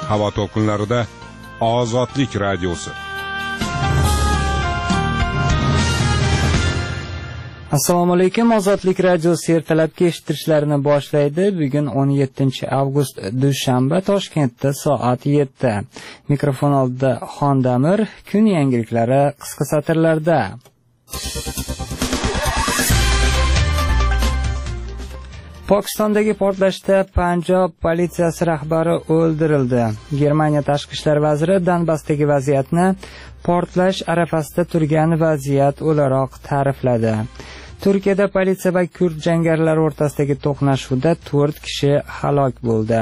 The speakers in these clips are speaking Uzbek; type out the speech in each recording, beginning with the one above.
havo to'lqinlarida Ozodlik radiosi. Assalomu alaykum. Ozodlik radiosi ertalabki eshittirishlarini boshlaydi. Bugun 17-avgust dushanba, Toshkentda soat 7. Mikrofon oldida Xondamir. Kun yangiliklari qisqa satrlarda. Pokistondagi portlashda Panjob politsiyasi rahbari o'ldirildi. Germaniya tashqi ishlar vaziri Donbassdagi vaziyatni portlash arafasida turgan vaziyat o'laroq ta'rifladi. Turkiyada politsiya va kurd jangarilar o'rtasidagi to'qnashuvda 4 kishi halok bo'ldi.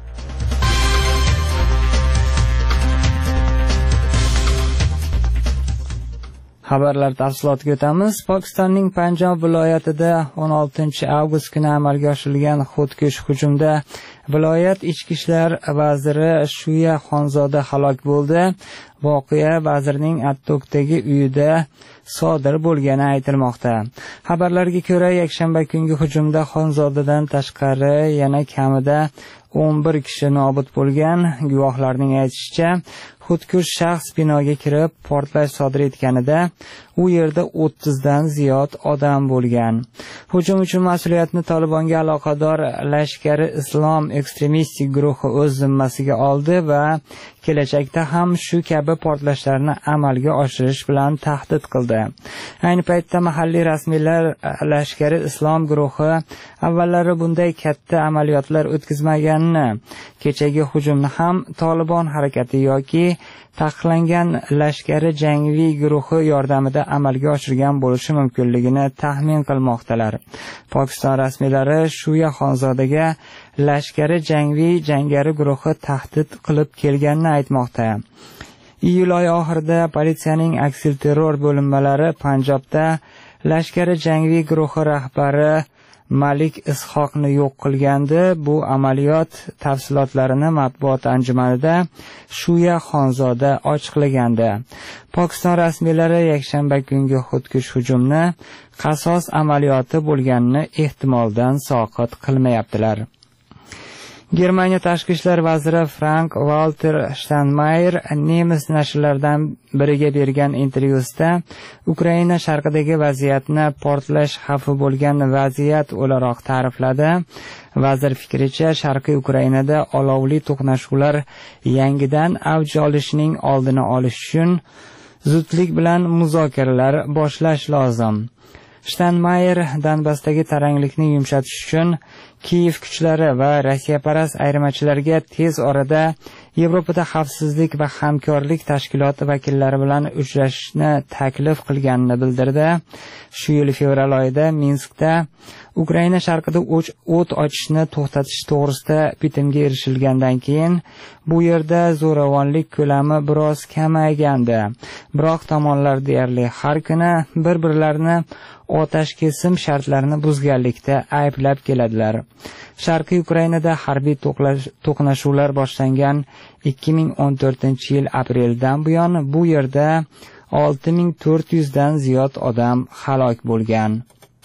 Xabarlar tafsilotiga o'tamiz. Pokistonning Panjob viloyatida 16-avgust kuni amalga oshirilgan xudkush hujumda viloyat ichki ishlar vaziri Shuya Xonzoda halok bo'ldi. Voqea vazirning Attokdagi uyida sodir bo'lgani aytilmoqda. Xabarlarga ko'ra, yakshanba kungi hujumda Xonzodadan tashqari yana kamida 11 kishi nobud bo'lgan. Guvohlarning aytishicha, xudkush shaxs binoga kirib portlash sodir etganida u yerda 30 dan ziyod odam bo'lgan. Hujum uchun mas'uliyatni Tolibonga aloqador Lashkari Islom ekstremistik guruhi o'z zimmasiga oldi va kelajakda ham shu kabi portlashlarni amalga oshirish bilan tahdid qildi. Ayni paytda mahalliy rasmiylar Lashkari Islom guruhi avvallari bunday katta amaliyotlar o'tkazmaganini, kechagi hujumni ham Tolibon harakati yoki taqiqlangan lashkari jangoviy guruhi yordamida amalga oshirgan bo'lishi mumkinligini taxmin qilmoqdalar. Pokiston rasmiylari Shuya Xonzodaga lashkari jangoviy jangari guruhi tahdid qilib kelganini aytmoqda. Iyul oyi oxirida politsiyaning aksilterror bo'linmalari Panjobda lashkari jangoviy guruhi rahbari Malik Ishoqni yo'q qilgandi. Bu amaliyot tafsilotlarini matbuot anjumanida Shuya Xonzoda ochiqlagandi. Pokiston rasmiylari yakshanba kungi xudkush hujumni qasos amaliyoti bo'lganini ehtimoldan soqit qilmayaptilar. Germaniya tashqi ishlar vaziri Frank-Walter Steinmeier nemis nashrlaridan biriga bergan intervyusida Ukraina sharqidagi vaziyatni portlash xavfi bo'lgan vaziyat o'laroq ta'rifladi. Vazir fikricha, sharqiy Ukrainada olovli to'qnashuvlar yangidan avj olishining oldini olish uchun zudlik bilan muzokaralar boshlash lozim. Steinmeier Donbassdagi taranglikni yumshatish uchun Kiyev kuchlari va Rossiyaparast ayirmachilarga tez orada Yevropada xavfsizlik va hamkorlik tashkiloti vakillari bilan uchrashishni taklif qilganini bildirdi. Shu yil fevral oyida Minskda Ukraina sharqida o't ochishni to'xtatish to'g'risida bitimga erishilgandan keyin bu yerda zo'ravonlik ko'lami biroz kamaygandi. Biroq tomonlar deyarli har kuni bir-birlarini otash kesim shartlarini buzganlikda ayblab keladilar. Sharqiy Ukrainada harbiy to'qnashuvlar boshlangan 2014-yil apreldan buyon bu yerda 6400 dan ziyod odam halok bo'lgan.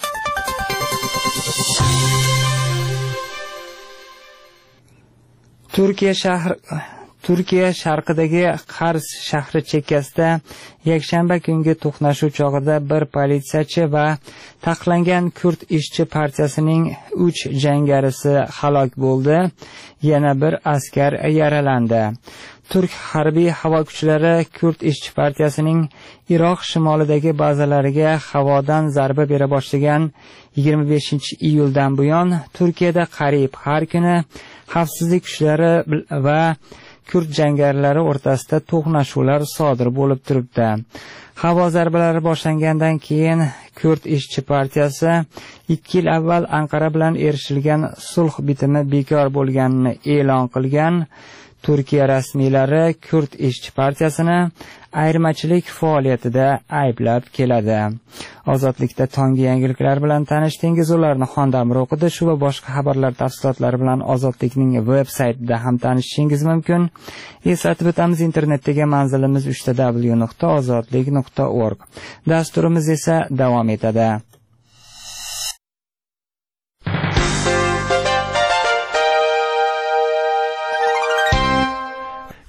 Turkiya sharqidagi Qars shahri chekkasida yakshanba kungi to'qnashuv chog'ida bir politsiyachi va taqiqlangan Kurd ishchi partiyasining 3 jangarisi halok bo'ldi. Yana bir askar yaralandi. Turk harbiy havo kuchlari Kurd ishchi partiyasining Iroq shimolidagi bazalariga havodan zarba bera boshlagan 25-iyuldan buyon Turkiyada qariyb har kuni xavfsizlik kuchlari va Kurd jangarilari o'rtasida to'qnashuvlar sodir bo'lib turibdi. Havo zarbalari boshlangandan keyin Kurd ishchi partiyasi 2 yil avval Anqara bilan erishilgan sulh bitimi bekor bo'lganini e'lon qilgan. Turkiya rasmiylari Kurd ishchi partiyasini ayirmachilik faoliyatida ayblab keladi. Ozodlikda tonggi yangiliklar bilan tanishdingiz. Ularni Xondamir o'qidi. Shu va boshqa xabarlar tafsilotlari bilan Ozodlikning veb-saytida ham tanishishingiz mumkin. Eslatib o'tamiz, internetdagi manzilimiz www.ozodlik.org. Dasturimiz esa davom etadi.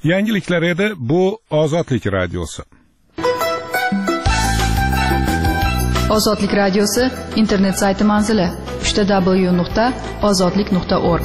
Yangiliklar edi, bu Ozodlik radiosi. Ozodlik radiosi internet sayti manzili www.ozodlik.org.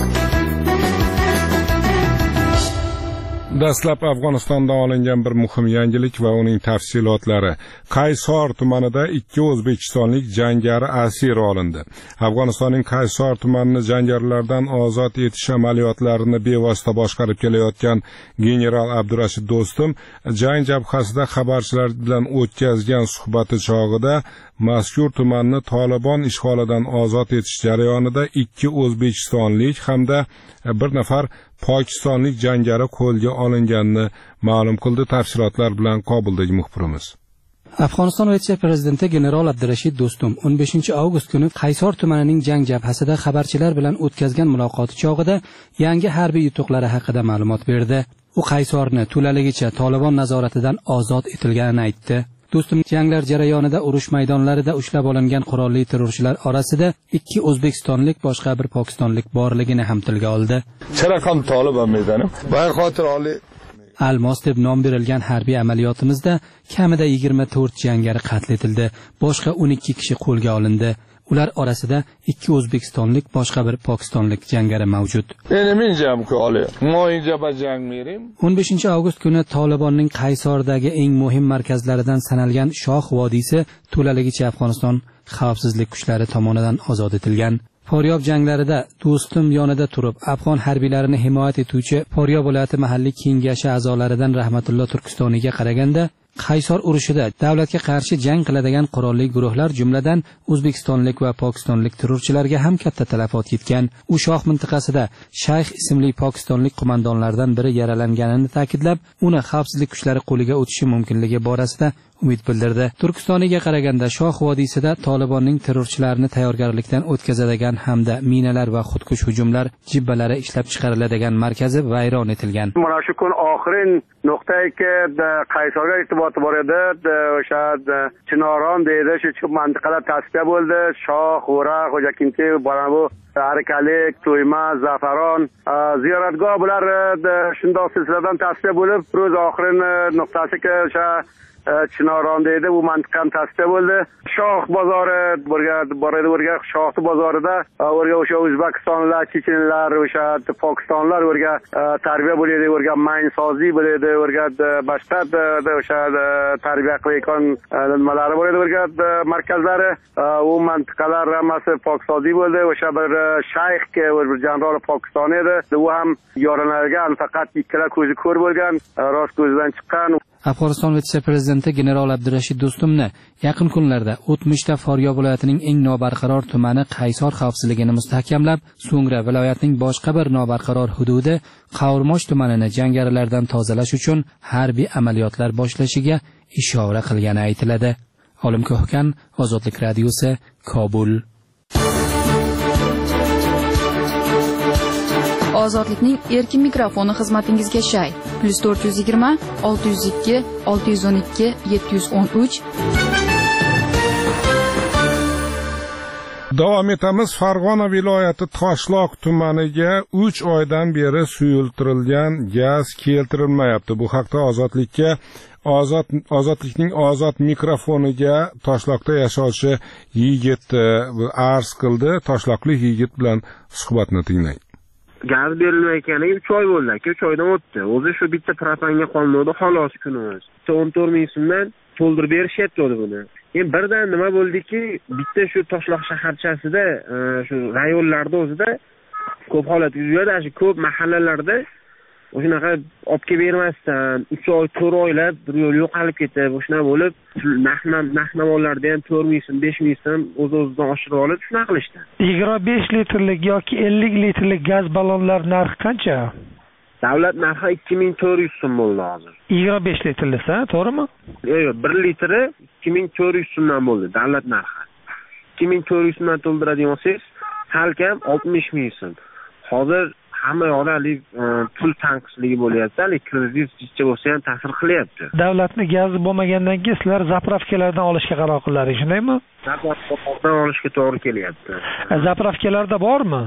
Dastlab Afg'onistondan olingan bir muhim yangilik va uning tafsilotlari. Qaysor tumanida 2 o'zbekistonlik jangari asir olindi. Afg'onistonning Qaysor tumanini jangarilardan ozod etish amaliyotlarini bevosita boshqarib kelayotgan general Abdurashid Do'stum jang jabhasida xabarchilar bilan o'tkazgan suhbati chog'ida mazkur tumanni Tolibon ishg'olidan ozod etish jarayonida 2 o'zbekistonlik hamda bir nafar pokistonlik jangari qo'lga olinganini ma'lum qildi. Tafsilotlar bilan Kobuldagi muxbirimiz. Afg'oniston vitse-prezidenti general Abdurashid Do'stum 15 avgust kuni Qaysor tumanining jang jabhasida xabarchilar bilan o'tkazgan muloqoti chog'ida yangi harbiy yutuqlari haqida ma'lumot berdi. U Qaysorni to'laligicha Tolibon nazoratidan ozod etilganini aytdi. Do'stum janglar jarayonida urush maydonlarida ushlab olingan qurolli terrorchilar orasida 2 o'zbekistonlik boshqa bir pokistonlik borligini ham tilga oldi. Charakan Tolibon meydani. Bay xotir oli Almos deb nom berilgan harbiy amaliyotimizda kamida 24 jangari qatl etildi. Boshqa 12 kishi qo'lga olindi. Ular orasida 2 o'zbekistonlik boshqa bir pokistonlik jangari mavjud. 15 avgust kuni Tolibonning Qaysordagi eng muhim markazlaridan sanalgan Shoh vodiysi to'laligicha Afg'oniston xavfsizlik kuchlari tomonidan ozod etilgan. Foryob janglarida Do'stum yonida turib, afg'on harbiylarini himoya etuvchi Foryob viloyati mahalliy kengashi a'zolaridan Rahmatullo Turkistoniga qaraganda, Qaysor urushida davlatga qarshi jang qiladigan qurolli guruhlar jumladan o'zbekistonlik va pokistonlik terrorchilarga ham katta talafot yetgan. U Shoh mintaqasida Shayx ismli pokistonlik qo'mondonlardan biri yaralanganini ta'kidlab, uni xavfsizlik kuchlari qo'liga o'tishi mumkinligi borasida umid bildirdi. Turkistoniga qaraganda Shoh vodiysida Tolibonning terrorchilarni tayyorgarlikdan o'tkazadigan hamda minalar va xudkush hujumlar jibbalari ishlab chiqariladigan markazi vayron etilgan. Mana shu kun oxirin nuqtayki Qaysorga irtiboti bor edi. O'sha Chinoron deydi, shu mintaqalar tasfiya bo'ldi. Shoh, G'ura, Xo'jakinti, bu Harakalik, To'yma, Zafaron, ziyoratgoh bular shundoq silsiladan tasfiya bo'lib, ro'z oxirin nuqtasiga o'sha Chinoron deydi, bu mintaqam tasfiya bo'ldi. Shoh bozori boradi, Shoh bozorida o'sha O'zbekistonlar, Chechenlar, o'sha Pokistonlar tarbiya bo'ladi, mansozlik bo'ladi, boshqa o'sha tarbiya qilayotgan nimalari bo'ladi, markazlari, u mintaqalar hammasi pokistonlik bo'ldi. O'sha bir shayx bir janrol Pokiston edi. U ham yoranlarga faqat ikkala ko'zi ko'r bo'lgan, rost ko'zidan chiqqan. Afg'oniston vitse-prezidenti general Abdurashid Do'stumni yaqin kunlarda o'tmishda Foryob viloyatining eng nobarqaror tumani Qaysor xavfsizligini mustahkamlab, so'ngra viloyatning boshqa bir nobarqaror hududi Qavurmosh tumanini jangarilardan tozalash uchun harbiy amaliyotlar boshlashiga ishora qilgani aytiladi. Olim Ko'hkan, Ozodlik radiosi, Kobul. Ozodlikning erkin mikrofoni xizmatingizga shay. +420 602 612 713. Davom etamiz. Farg'ona viloyati Toshloq tumaniga 3 oydan beri suyultirilgan gaz keltirilmayapti. Bu haqda Ozodlikning ozod mikrofoniga Toshloqda yashovchi yigit arz qildi. Toshloqlik yigit bilan suhbatni tinglang. Gaz berilmayotganiga 3 oy bo'ldi. 3 oydan o'tdi. O'zi shu bitta propanga qolmadi, xolos kunimiz. 14 ming so'mdan to'ldirib berishyapti buni. Endi birdan nima bo'ldiki, bitta shu Toshloq shaharchasida, shu rayonlarda o'zida ko'p holat yuz beradi, shu ko'p mahallalarda o'shanaqa olib kelib bermasdan 3 oy, 4 oylab bir yo'l yo'qolib ketib, o'shana bo'lib, nahnamonlarda ham 4 ming so'm, 5 ming so'm o'z-o'zidan oshirib olib, shuna qilishdi. 25 litrlik yoki 50 litrlik gaz ballonlar narxi qancha? Davlat narxi 2400 so'm bo'ldi hozir. 25 litrlisi, to'g'rimi? Yo'q, 1 litri 2400 so'mdan bo'ldi davlat narxi. 2400 so'mdan to'ldiradigan bo'lsangiz, salkam 60 ming so'm. Hozir hamma yoqda pul tanqisligi bo'lyapti, kredit jichcha bo'lsa ham ta'sir qilyapti. Davlatning gazi bo'lmagandan keyin sizlar zapravkalardan olishga qaror qildingiz, shundaymi? Zapravkalardan olishga to'g'ri kelyapti. Zapravkalarda bormi?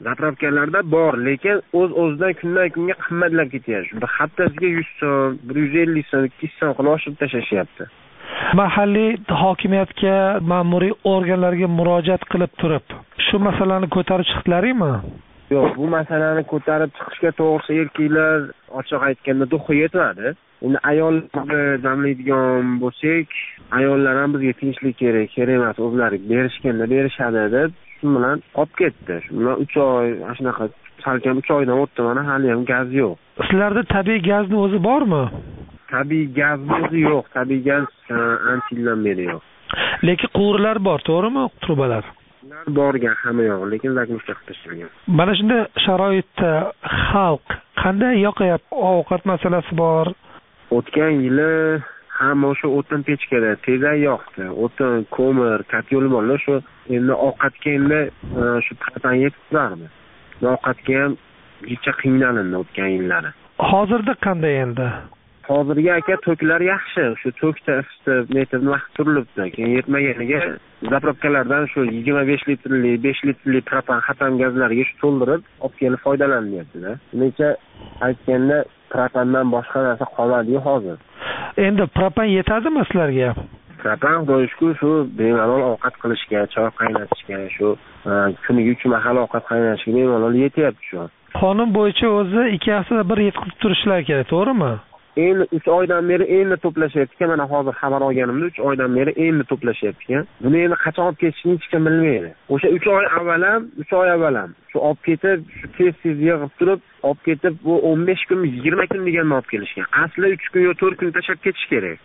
zapravkalarda bor, lekin o'z-o'zidan kundan kunga qimmatlab ketyapti. Bir haftasiga 100 so'm, 150 so'm, 200 so'm qilib oshirib tashlashyapti. Mahalliy hokimiyatga, ma'muriy organlarga murojaat qilib turib, shu masalani ko'tarib chiqdilaringmi? Yo'q, bu masalani ko'tarib chiqishga to'g'risi erkaklar ochiq aytganda duxi yetmadi. Endi ayollarni jamlaydigan bo'lsak, ayollar ham bizga tinchlik kerak emas, o'zlari berishganda berishadi deb, shu bilan olib ketdi. Shu bilan 3 oy, shunaqa salkam 3 oydan o'tdi, mana hali ham gaz yo'q. Sizlarda tabiiy gazni o'zi bormi? Tabiiy gazni o'zi yo'q, tabiiy gaz ancha yildan beri yo'q. Lekin quvurlar bor, to'g'rimi? Trubalar. Borgan hamma yo'q, lekin zakmoshga qilishgan. Mana shunday sharoitda xalq qanday yoqayapti? Ovqat masalasi bor. O'tgan yili hamma o'sha o'tin pechkada tezak yoqdi. O'tin, ko'mir, kotyol borlar, shu endi ovqatga endi shu propan yetib turardi. Ovqatga ham jicha qiynalindi o'tgan yillari. Hozirda qanday endi? Hozirgi aka to'klar yaxshi, shu to'kda isitib, metrni vaqt turilibdi. Keyin yetmaganiga zapravkalardan shu 25 litrli, 5 litrli propan xatam gazlarga shu to'ldirib, olib kelib foydalanyapti-da. Lekin aytganda propandan boshqa narsa qolmadi hozir. Endi propan yetadimi sizlarga? Propan qo'yishku shu bemalol ovqat qilishga, choy qaynatishga, shu kuniga 3 mahal ovqat qaynatishga bemalol yetyapti shu. Qonun bo'yicha o'zi 2 haftada bir yetkazib turishlar kerak, to'g'rimi? Endi 3 oydan beri endi to'plashyapti. Mana hozir xabar olganimda 3 oydan beri endi to'plashyapti. Buni endi qachon olib ketishini hech kim bilmaydi. O'sha 3 oy avval ham shu olib ketib, shu tez yig'ib turib, olib ketib bu 15 kun, 20 kun deganni olib kelishgan. Asli 3 kun yo 4 kun tashlab ketish kerak.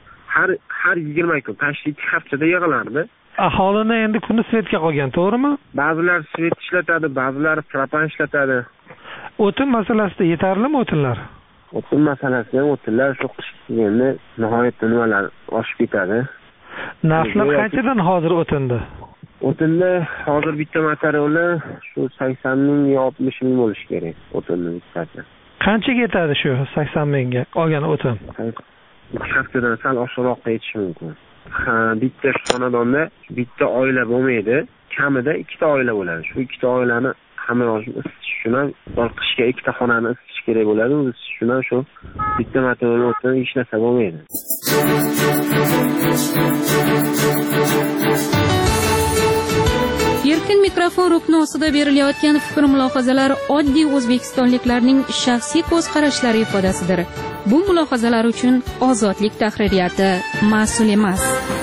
Har 20 kun, tashi 2 haftada yig'ilardi. Aholini endi kuni svetga qolgan, to'g'rimi? Ba'zilar svet ishlatadi, ba'zilar propan ishlatadi. O'tin masalasida yetarlimi o'tinlar? O'tin masalasi, o'tinlar shu qish kelganda nihoyatda nimalar oshib ketadi. Narxlar qanchadan hozir o'tindi? O'tinda hozir bitta materiali shu 80 ming yo 60 ming bo'lishi kerak o'tinning bittasi. Qanchaga yetadi shu 80 mingga olgan o'tin? 2 haftadan sal oshiqroqqa yetishi mumkin. Bitta xonadonda bitta oila bo'lmaydi, kamida 2 ta oila bo'ladi. Shu 2 ta oilani hamma isitish uchun ham qishga 2 ta xonani isitish kerak bo'ladi. Isitish uchun ham shu bitta material o'tin hech narsa bo'lmaydi. Erkin mikrofon rukni ostida berilayotgan fikr-mulohazalar oddiy o'zbekistonliklarning shaxsiy ko'z qarashlari ifodasidir. Bu mulohazalar uchun Ozodlik tahririyati mas'ul emas.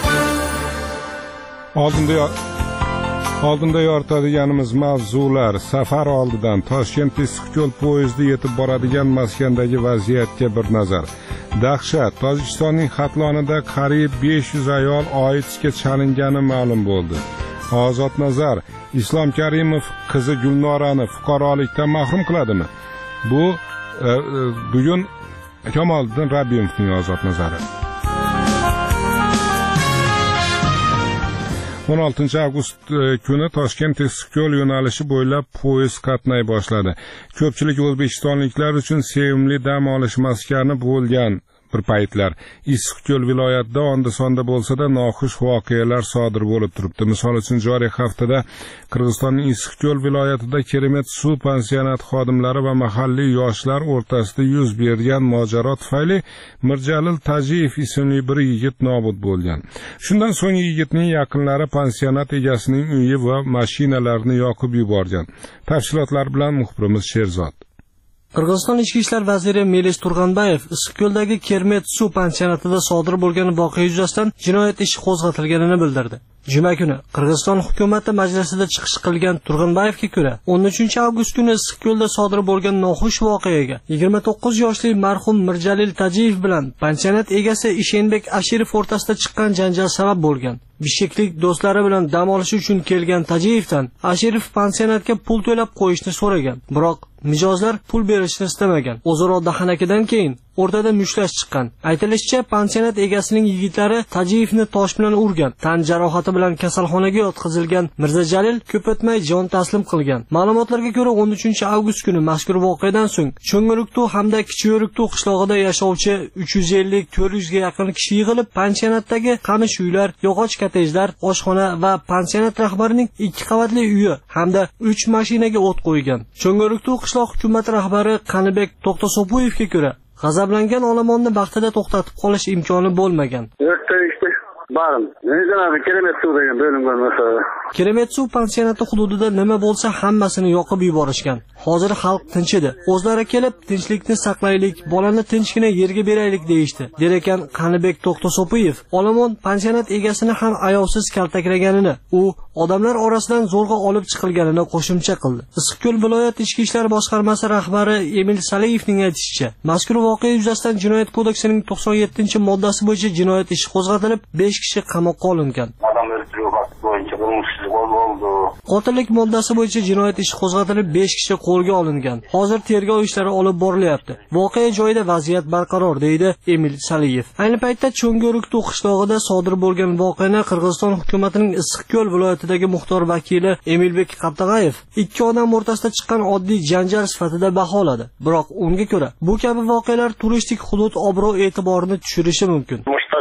Oldinda yoritadiganimiz mavzular: safar oldidan Toshkent Issiqko'l poyezdi yetib boradigan maskandagi vaziyatga bir nazar. Dahshat: Tojikistonning Xatlonida qariyb 500 ayol AIDSga chalingani ma'lum bo'ldi. Ozod nazar: Islom Karimov qizi Gulnorani fuqarolikdan mahrum qiladimi? Bu bugun Kamoliddin Rabbiyevning ozod nazari. 16 avgust kuni Toshkent Issiqko'l yo'nalishi bo'ylab poyezd qatnay boshladi. Ko'pchilik o'zbekistonliklar uchun sevimli dam olish maskani bo'lgan bir paytlar. Issiqko'l viloyatida onda-sonda bo'lsa-da noxush voqealar sodir bo'lib turibdi. Misol uchun joriy haftada Qirg'izistonning Issiqko'l viloyatida Keremet suv pansionati xodimlari va mahalliy yoshlar o'rtasida yuz bergan mojaro tufayli Mirjalil Tajiyev ismli bir yigit nobud bo'lgan. Shundan so'ng yigitning yaqinlari pansionat egasining uyi va mashinalarini yoqib yuborgan. Tafsilotlar bilan muxbirimiz Sherzod. Qirg'iziston ichki ishlar vaziri Melis Turg'anbayev Issiqko'ldagi Kermet suv pansionatida sodir bo'lgan voqea yuzasidan jinoyat ishi qo'zg'atilganini bildirdi. Juma kuni Qirg'iziston hukumati majlisida chiqish qilgan Turg'anbayevga ko'ra, 13 avgust kuni Issiqko'lda sodir bo'lgan noxush voqeaga 29 yoshli marhum Mirjalil Tajiyev bilan pansionat egasi Ishenbek Ashirov o'rtasida chiqqan janjal sabab bo'lgan. Bishkeklik do'stlari bilan dam olish uchun kelgan Tajiyevdan Ashirov pansionatga pul to'lab qo'yishni so'ragan. Biroq mijozlar pul berishni istamagan. O'zaro dahanakidan keyin o'rtada mushtlash chiqqan. Aytilishicha, pansionat egasining yigitlari Tajiyevni tosh bilan urgan. Tan jarohati bilan kasalxonaga yotqizilgan Mirzajalil ko'p o'tmay jon taslim qilgan. Ma'lumotlarga ko'ra, 13 avgust kuni mazkur voqeadan so'ng Cho'ng'iruktu hamda Kichiyuruktu qishlog'ida yashovchi 350-400 ga yaqin kishi yig'ilib, pansionatdagi qamish uylar, yog'och kottejlar, oshxona va pansionat rahbarining 2 qavatli uyi hamda 3 mashinaga o't qo'ygan. Cho'ng'oriktu qishloq hukumat rahbari Qanibek To'xtasopuyevga ko'ra, g'azablangan olomonni vaqtida to'xtatib qolish imkoni bo'lmagan. Barim. Nega Keremet suv degan bo'lingan masala. Keremet suv pansionati hududida nima bo'lsa hammasini yoqib yuborishgan. Hozir xalq tinch edi. O'zlari kelib, tinchlikni saqlaylik, bolani tinchgina yerga beraylik deyishdi. Der ekan Qanibek To'xtasopuyev. Olomon pansionat egasini ham ayovsiz kaltaklaganini, u odamlar orasidan zo'rg'a olib chiqilganini qo'shimcha qildi. Issiqko'l viloyat ichki ishlar boshqarmasi rahbari Emil Saliyevning aytishicha, mazkur voqea yuzasidan Jinoyat kodeksining 97-moddasi bo'yicha jinoyat ishi qo'zg'atilib, 5 kishi qamoqqa olingan. Qotillik moddasi bo'yicha jinoyat ishi qo'zg'atilib 5 kishi qo'lga olingan. Hozir tergov ishlari olib borilyapti. Voqea joyida vaziyat barqaror, deydi Emil Saliyev. Ayni paytda Cho'ng'oriktu qishlog'ida sodir bo'lgan voqeani Qirg'iziston hukumatining Issiqko'l viloyatidagi muxtor vakili Emilbek Qaptag'ayev 2 odam o'rtasida chiqqan oddiy janjal sifatida baholadi. Biroq unga ko'ra, bu kabi voqealar turistik hudud obro'-e'tiborini tushirishi mumkin.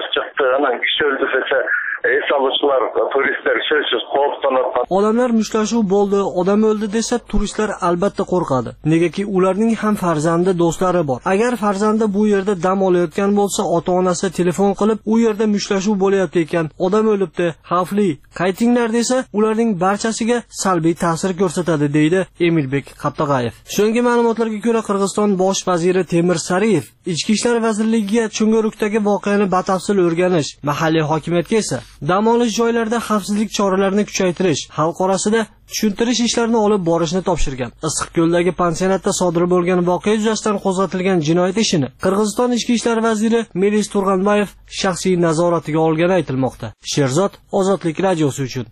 Odamlar mushtlashuv bo'ldi, odam o'ldi desa, turistlar albatta qo'rqadi. Negaki ularning ham farzandi, do'stlari bor. Agar farzandi bu yerda dam olayotgan bo'lsa, ota-onasi telefon qilib, u yerda mushtlashuv bo'layapti ekan, odam o'libdi, xavfli, qaytinglar desa, ularning barchasiga salbiy ta'sir ko'rsatadi, deydi Emilbek Qaptag'ayev. So'nggi ma'lumotlarga ko'ra, Qirg'iziston bosh vaziri Temir Sariyev Ichki ishlar vazirligiga Cho'ng'orikdagi voqeani batafsil o'rganish, mahalliy hokimiyatga esa dam olish joylarida xavfsizlik choralarini kuchaytirish, xalq orasida tushuntirish ishlarini olib borishni topshirgan. Issiqko'ldagi pansionatda sodir bo'lgan voqea yuzasidan qo'zg'atilgan jinoyat ishini Qirg'iziston ichki ishlar vaziri Melis Turg'anbayev shaxsiy nazoratiga olgani aytilmoqda. Sherzod, Ozodlik radiosi uchun.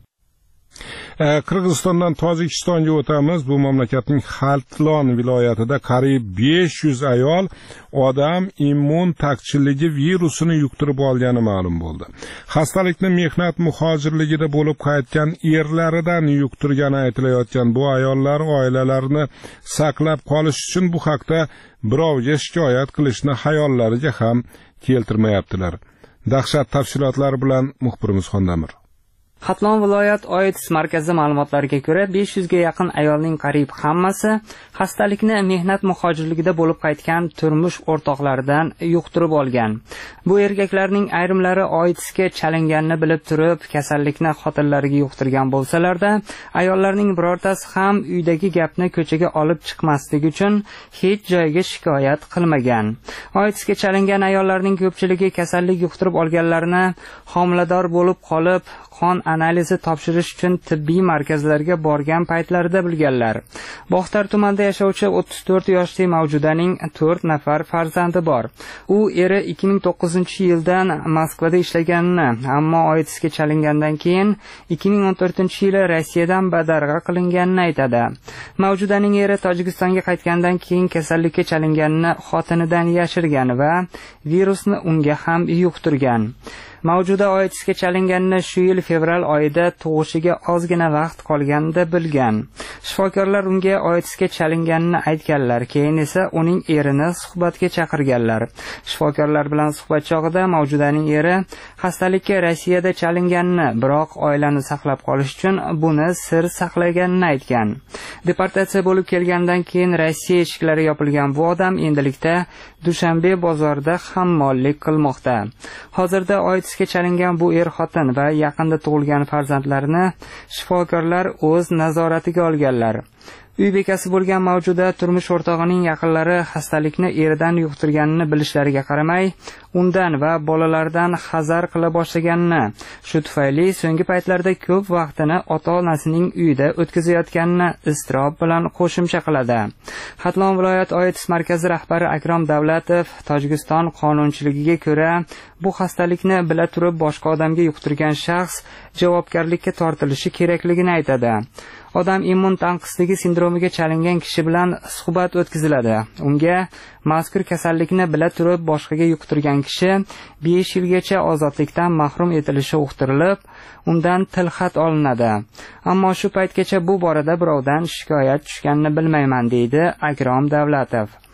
Qirg'izistondan Tojikistonga o'tamiz. Bu mamlakatning Xaltlon viloyatida qariyb 500 ayol odam immun taqchilligi virusini yuqtirib olgani ma'lum bo'ldi. Xastalikni mehnat muhojirligida bo'lib qaytgan erlaridan yuqtirgani aytilayotgan bu ayollar oilalarini saqlab qolish uchun bu haqda birovga shikoyat qilishni hayollariga ham keltirmayaptilar. Dahshat tafsilotlari bilan muxbirimiz Xondamir. Xatlon viloyat OITS markazi ma'lumotlariga ko'ra 500 ga yaqin ayolning qariyb hammasi xastalikni mehnat muhojirligida bo'lib qaytgan turmush o'rtoqlaridan yuqtirib olgan. Bu erkaklarning ayrimlari OITS ga chalinganini bilib turib, kasallikni xotinlariga yuqtirgan bo'lsalarda, ayollarning birortasi ham uydagi gapni ko'chaga olib chiqmasligi uchun hech joyga shikoyat qilmagan. OITS ga chalingan ayollarning ko'pchiligi kasallik yuqtirib olganlarni homilador bo'lib qolib, qon analizi topshirish uchun tibbiy markazlarga borgan paytlarida bilganlar. Bog'tar tumanida yashovchi 34 yoshli mavjudaning 4 nafar farzandi bor. U eri 2009-yildan Moskvada ishlaganini, ammo OITSga chalingandan keyin 2014-yili Rossiyadan badarg'a qilinganini aytadi. Mavjudaning eri Tojikistonga qaytgandan keyin kasallikka chalinganini xotinidan yashirgan va virusni unga ham yuqtirgan. Mavjuda OITSga chalinganini shu yil fevral oyida tug'ishiga ozgina vaqt qolganida bilgan. Shifokorlar unga OITSga chalinganini aytganlar, keyin esa uning erini suhbatga chaqirganlar. Shifokorlar bilan suhbat chog'ida mavjudaning eri xastalikka Rossiyada chalinganini, biroq oilani saqlab qolish uchun buni sir saqlaganini aytgan. Deportatsiya bo'lib kelgandan keyin Rossiya eshiklari yopilgan bu odam endilikda Dushanbe bozorida hammollik qilmoqda. Hozirda OITSga chalingan bu er-xotin va yaqinda tug'ilgan farzandlarini shifokorlar o'z nazoratiga olganlar. Uy bekasi bo'lgan mavjuda turmush o'rtog'ining yaqinlari xastalikni eridan yuqtirganini bilishlariga qaramay, undan va bolalaridan hazar qila boshlaganini, shu tufayli so'nggi paytlarda ko'p vaqtini ota-onasining uyida o'tkazayotganini iztirob bilan qo'shimcha qiladi. Xatlon viloyat OITS markazi rahbari Akrom Davlatov Tojikiston qonunchiligiga ko'ra, bu xastalikni bila turib boshqa odamga yuqtirgan shaxs javobgarlikka tortilishi kerakligini aytadi. Odam immun tanqisligi sindromiga chalingan kishi bilan suhbat o'tkaziladi. Unga mazkur kasallikni bila turib boshqaga yuqtirgan kishi 5 yilgacha ozodlikdan mahrum etilishi uqtirilib, undan tilxat olinadi. Ammo shu paytgacha bu borada birovdan shikoyat tushganini bilmayman, deydi Akrom Davlatov.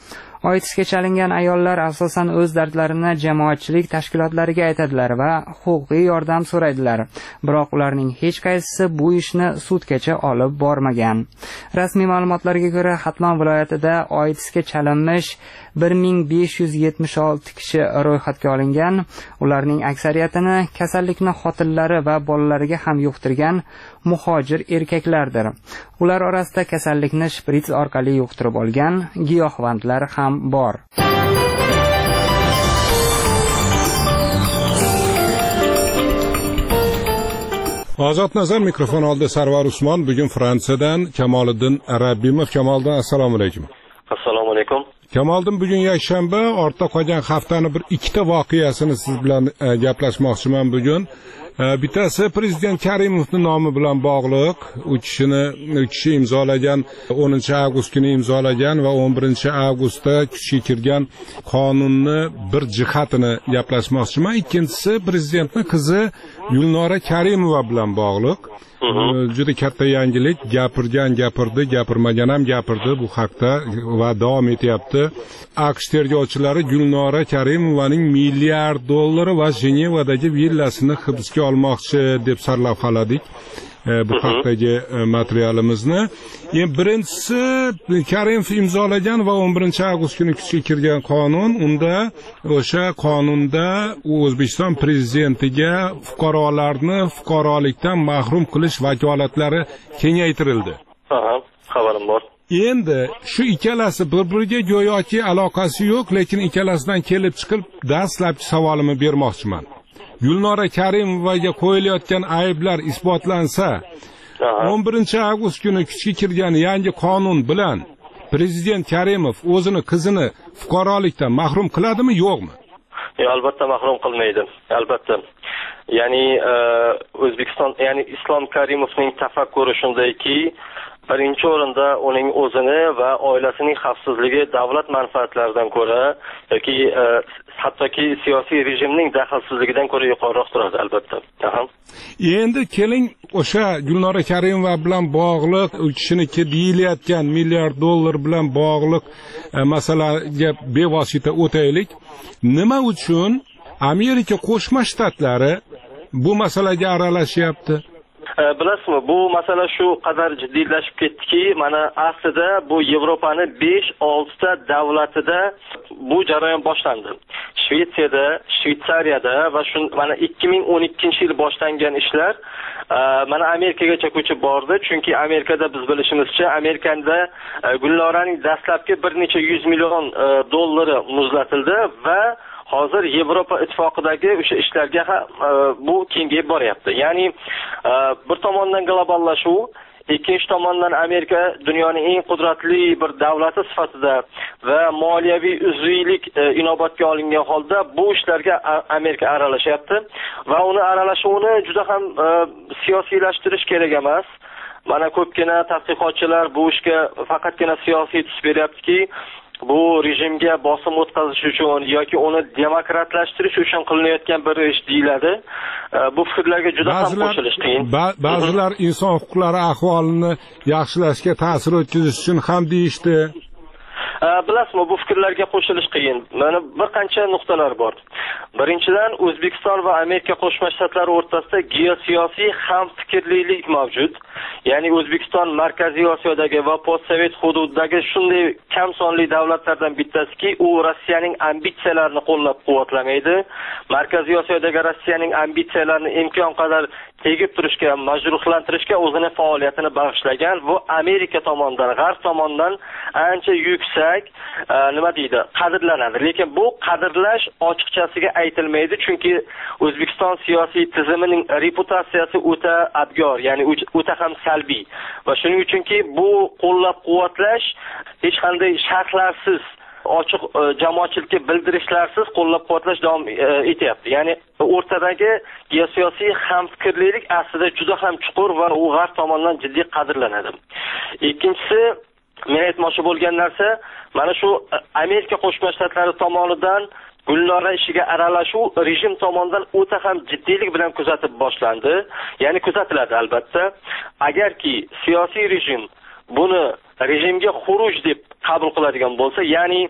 Oytisga chalingan ayollar asosan o'z dardlarini jamoatchilik tashkilotlariga aytadilar va huquqiy yordam so'raydilar. Biroq ularning hech qaysisi bu ishni sudgacha olib bormagan. Rasmiy ma'lumotlarga ko'ra, Xatman viloyatida oytisga chalinmish 1576 kishi ro'yxatga olingan. Ularning aksariyatini kasallikni xotillari va bolalariga ham yuqtirgan muhojir erkaklardir. Ular orasida kasallikni shprits orqali yuqtirib olgan giyohvandlar ham bor. Ozod nazar mikrofon oldi Sarvar Usmon. Bugun Fransiyadan Kamoliddin Rabbimov. Kamoliddin, assalomu alaykum. Assalomu alaykum. Kamoliddin, bugun yakshanba, ortda qolgan haftani bir ikkita voqeasini siz bilan gaplashmoqchiman bugun. Bittasi prezident Karimovning nomi bilan bog'liq. U kishi imzolagan 10-avgust kuni imzolagan va 11-avgustda kuchga kirgan qonunni bir jihatini gaplashmoqchiman. Ikkinchisi prezidentning qizi Gulnora Karimova bilan bog'liq. Juda katta yangilik, gapirdi, gapirmagan ham gapirdi bu haqda va davom etyapti. AQSh tergovchilari Gulnora Karimovaning $1 milliard va Jenevadagi villasini hibsga olmoqchi deb sarlavhaladik. Bu haqdagi materialimizni. Birinchisi Karimov imzolagan va 11-avgust kuni kuchga kirgan qonun. Unda o'sha qonunda O'zbekiston prezidentiga fuqarolarni fuqarolikdan mahrum qilish vakolatlari kengaytirildi. Xabarim bor. Endi shu ikkalasi bir-biriga go'yoki aloqasi yo'q, lekin ikkalasidan kelib chiqib dastlabki savolimni bermoqchiman. Gulnora Karimovaga qo'yilayotgan ayblar isbotlansa, 11-avgust kuni kuchga kirgan yangi qonun bilan prezident Karimov o'zini qizini fuqarolikdan mahrum qiladimi, yo'qmi? Albatta mahrum qilmaydi. Albatta. Ya'ni O'zbekiston, ya'ni Islom Karimovning tafakkuri shundayki, birinchi o'rinda uning o'zini va oilasining xavfsizligi davlat manfaatlaridan ko'ra yoki hattoki siyosiy rejimning daxlsizligidan ko'ra yuqoriroq turadi, albatta. Endi keling, o'sha Gulnora Karimova bilan bog'liq, u kishiniki deyilayotgan $1 milliard bilan bog'liq masalaga bevosita o'taylik. Nima uchun Amerika Qo'shma Shtatlari bu masalaga aralashyapti? Bilasizmi, bu masala shu qadar jiddiylashib ketdiki, mana aslida bu Yevropaning 5-6 ta davlatida bu jarayon boshlandi. Shvetsiyada, Shvetsariyada va mana 2012-yil boshlangan ishlar mana Amerikagacha ko'chib bordi. Chunki Amerikada biz bilishimizcha, Amerikada Gulnoraning dastlabki bir necha $100 million muzlatildi va hozir Yevropa ittifoqidagi o'sha ishlarga bu kengayib boryapti. Ya'ni bir tomondan globallashuv, ikkinchi tomondan Amerika dunyoning eng qudratli bir davlati sifatida va moliyaviy uzviylik inobatga olingan holda bu ishlarga Amerika aralashyapti va uni aralashuvini juda ham siyosiylashtirish kerak emas. Mana ko'pgina tadqiqotchilar bu ishga faqatgina siyosiy tus beryaptiki, bu rejimga bosim o'tkazish uchun yoki uni demokratlashtirish uchun qilinayotgan bir ish deyiladi. Bu fikrlarga juda ham qo'shilish qiyin. Ba'zilar inson huquqlari ahvolini yaxshilashga ta'sir o'tkazish uchun ham deyishdi. Bilasizmi, bu fikrlarga qo'shilish qiyin. Mana bir qancha nuqtalar bor. Birinchidan, O'zbekiston va Amerika Qo'shma Shtatlari o'rtasida geosiyosiy hamfikrlilik mavjud. Ya'ni O'zbekiston Markaziy Osiyodagi va postsovet hududidagi shunday kam sonli davlatlardan bittasiki, u Rossiyaning ambitsiyalarini qo'llab-quvvatlamaydi. Markaziy Osiyodagi Rossiyaning ambitsiyalarini imkon qadar tegib turishga, majburlantirishga o'zini faoliyatini bag'ishlagan va Amerika tomonidan, G'arb tomonidan ancha yuksak, nima deydi, qadrlanadi. Lekin bu qadrlash ochiqchasiga aytilmaydi, chunki O'zbekiston siyosiy tizimining reputatsiyasi o'ta abgor, ya'ni o'ta ham salbiy. Va shuning uchunki bu qo'llab-quvvatlash hech qanday shartlarsiz, ochiq jamoatchilikka bildirishlarsiz qo'llab-quvvatlash davom etyapti. Ya'ni o'rtadagi geosiyosiy hamfikrlilik aslida juda ham chuqur va u G'arb tomonidan jiddiy qadrlanadi. Ikkinchisi, men aytmoqchi bo'lgan narsa, mana shu Amerika Qo'shma Shtatlari tomonidan Gulnora ishiga aralashuv rejim tomonidan o'ta ham jiddiylik bilan kuzatib boshlandi. Ya'ni kuzatiladi albatta. Agarki siyosiy rejim buni rejimga xuruj deb qabul qiladigan bo'lsa, ya'ni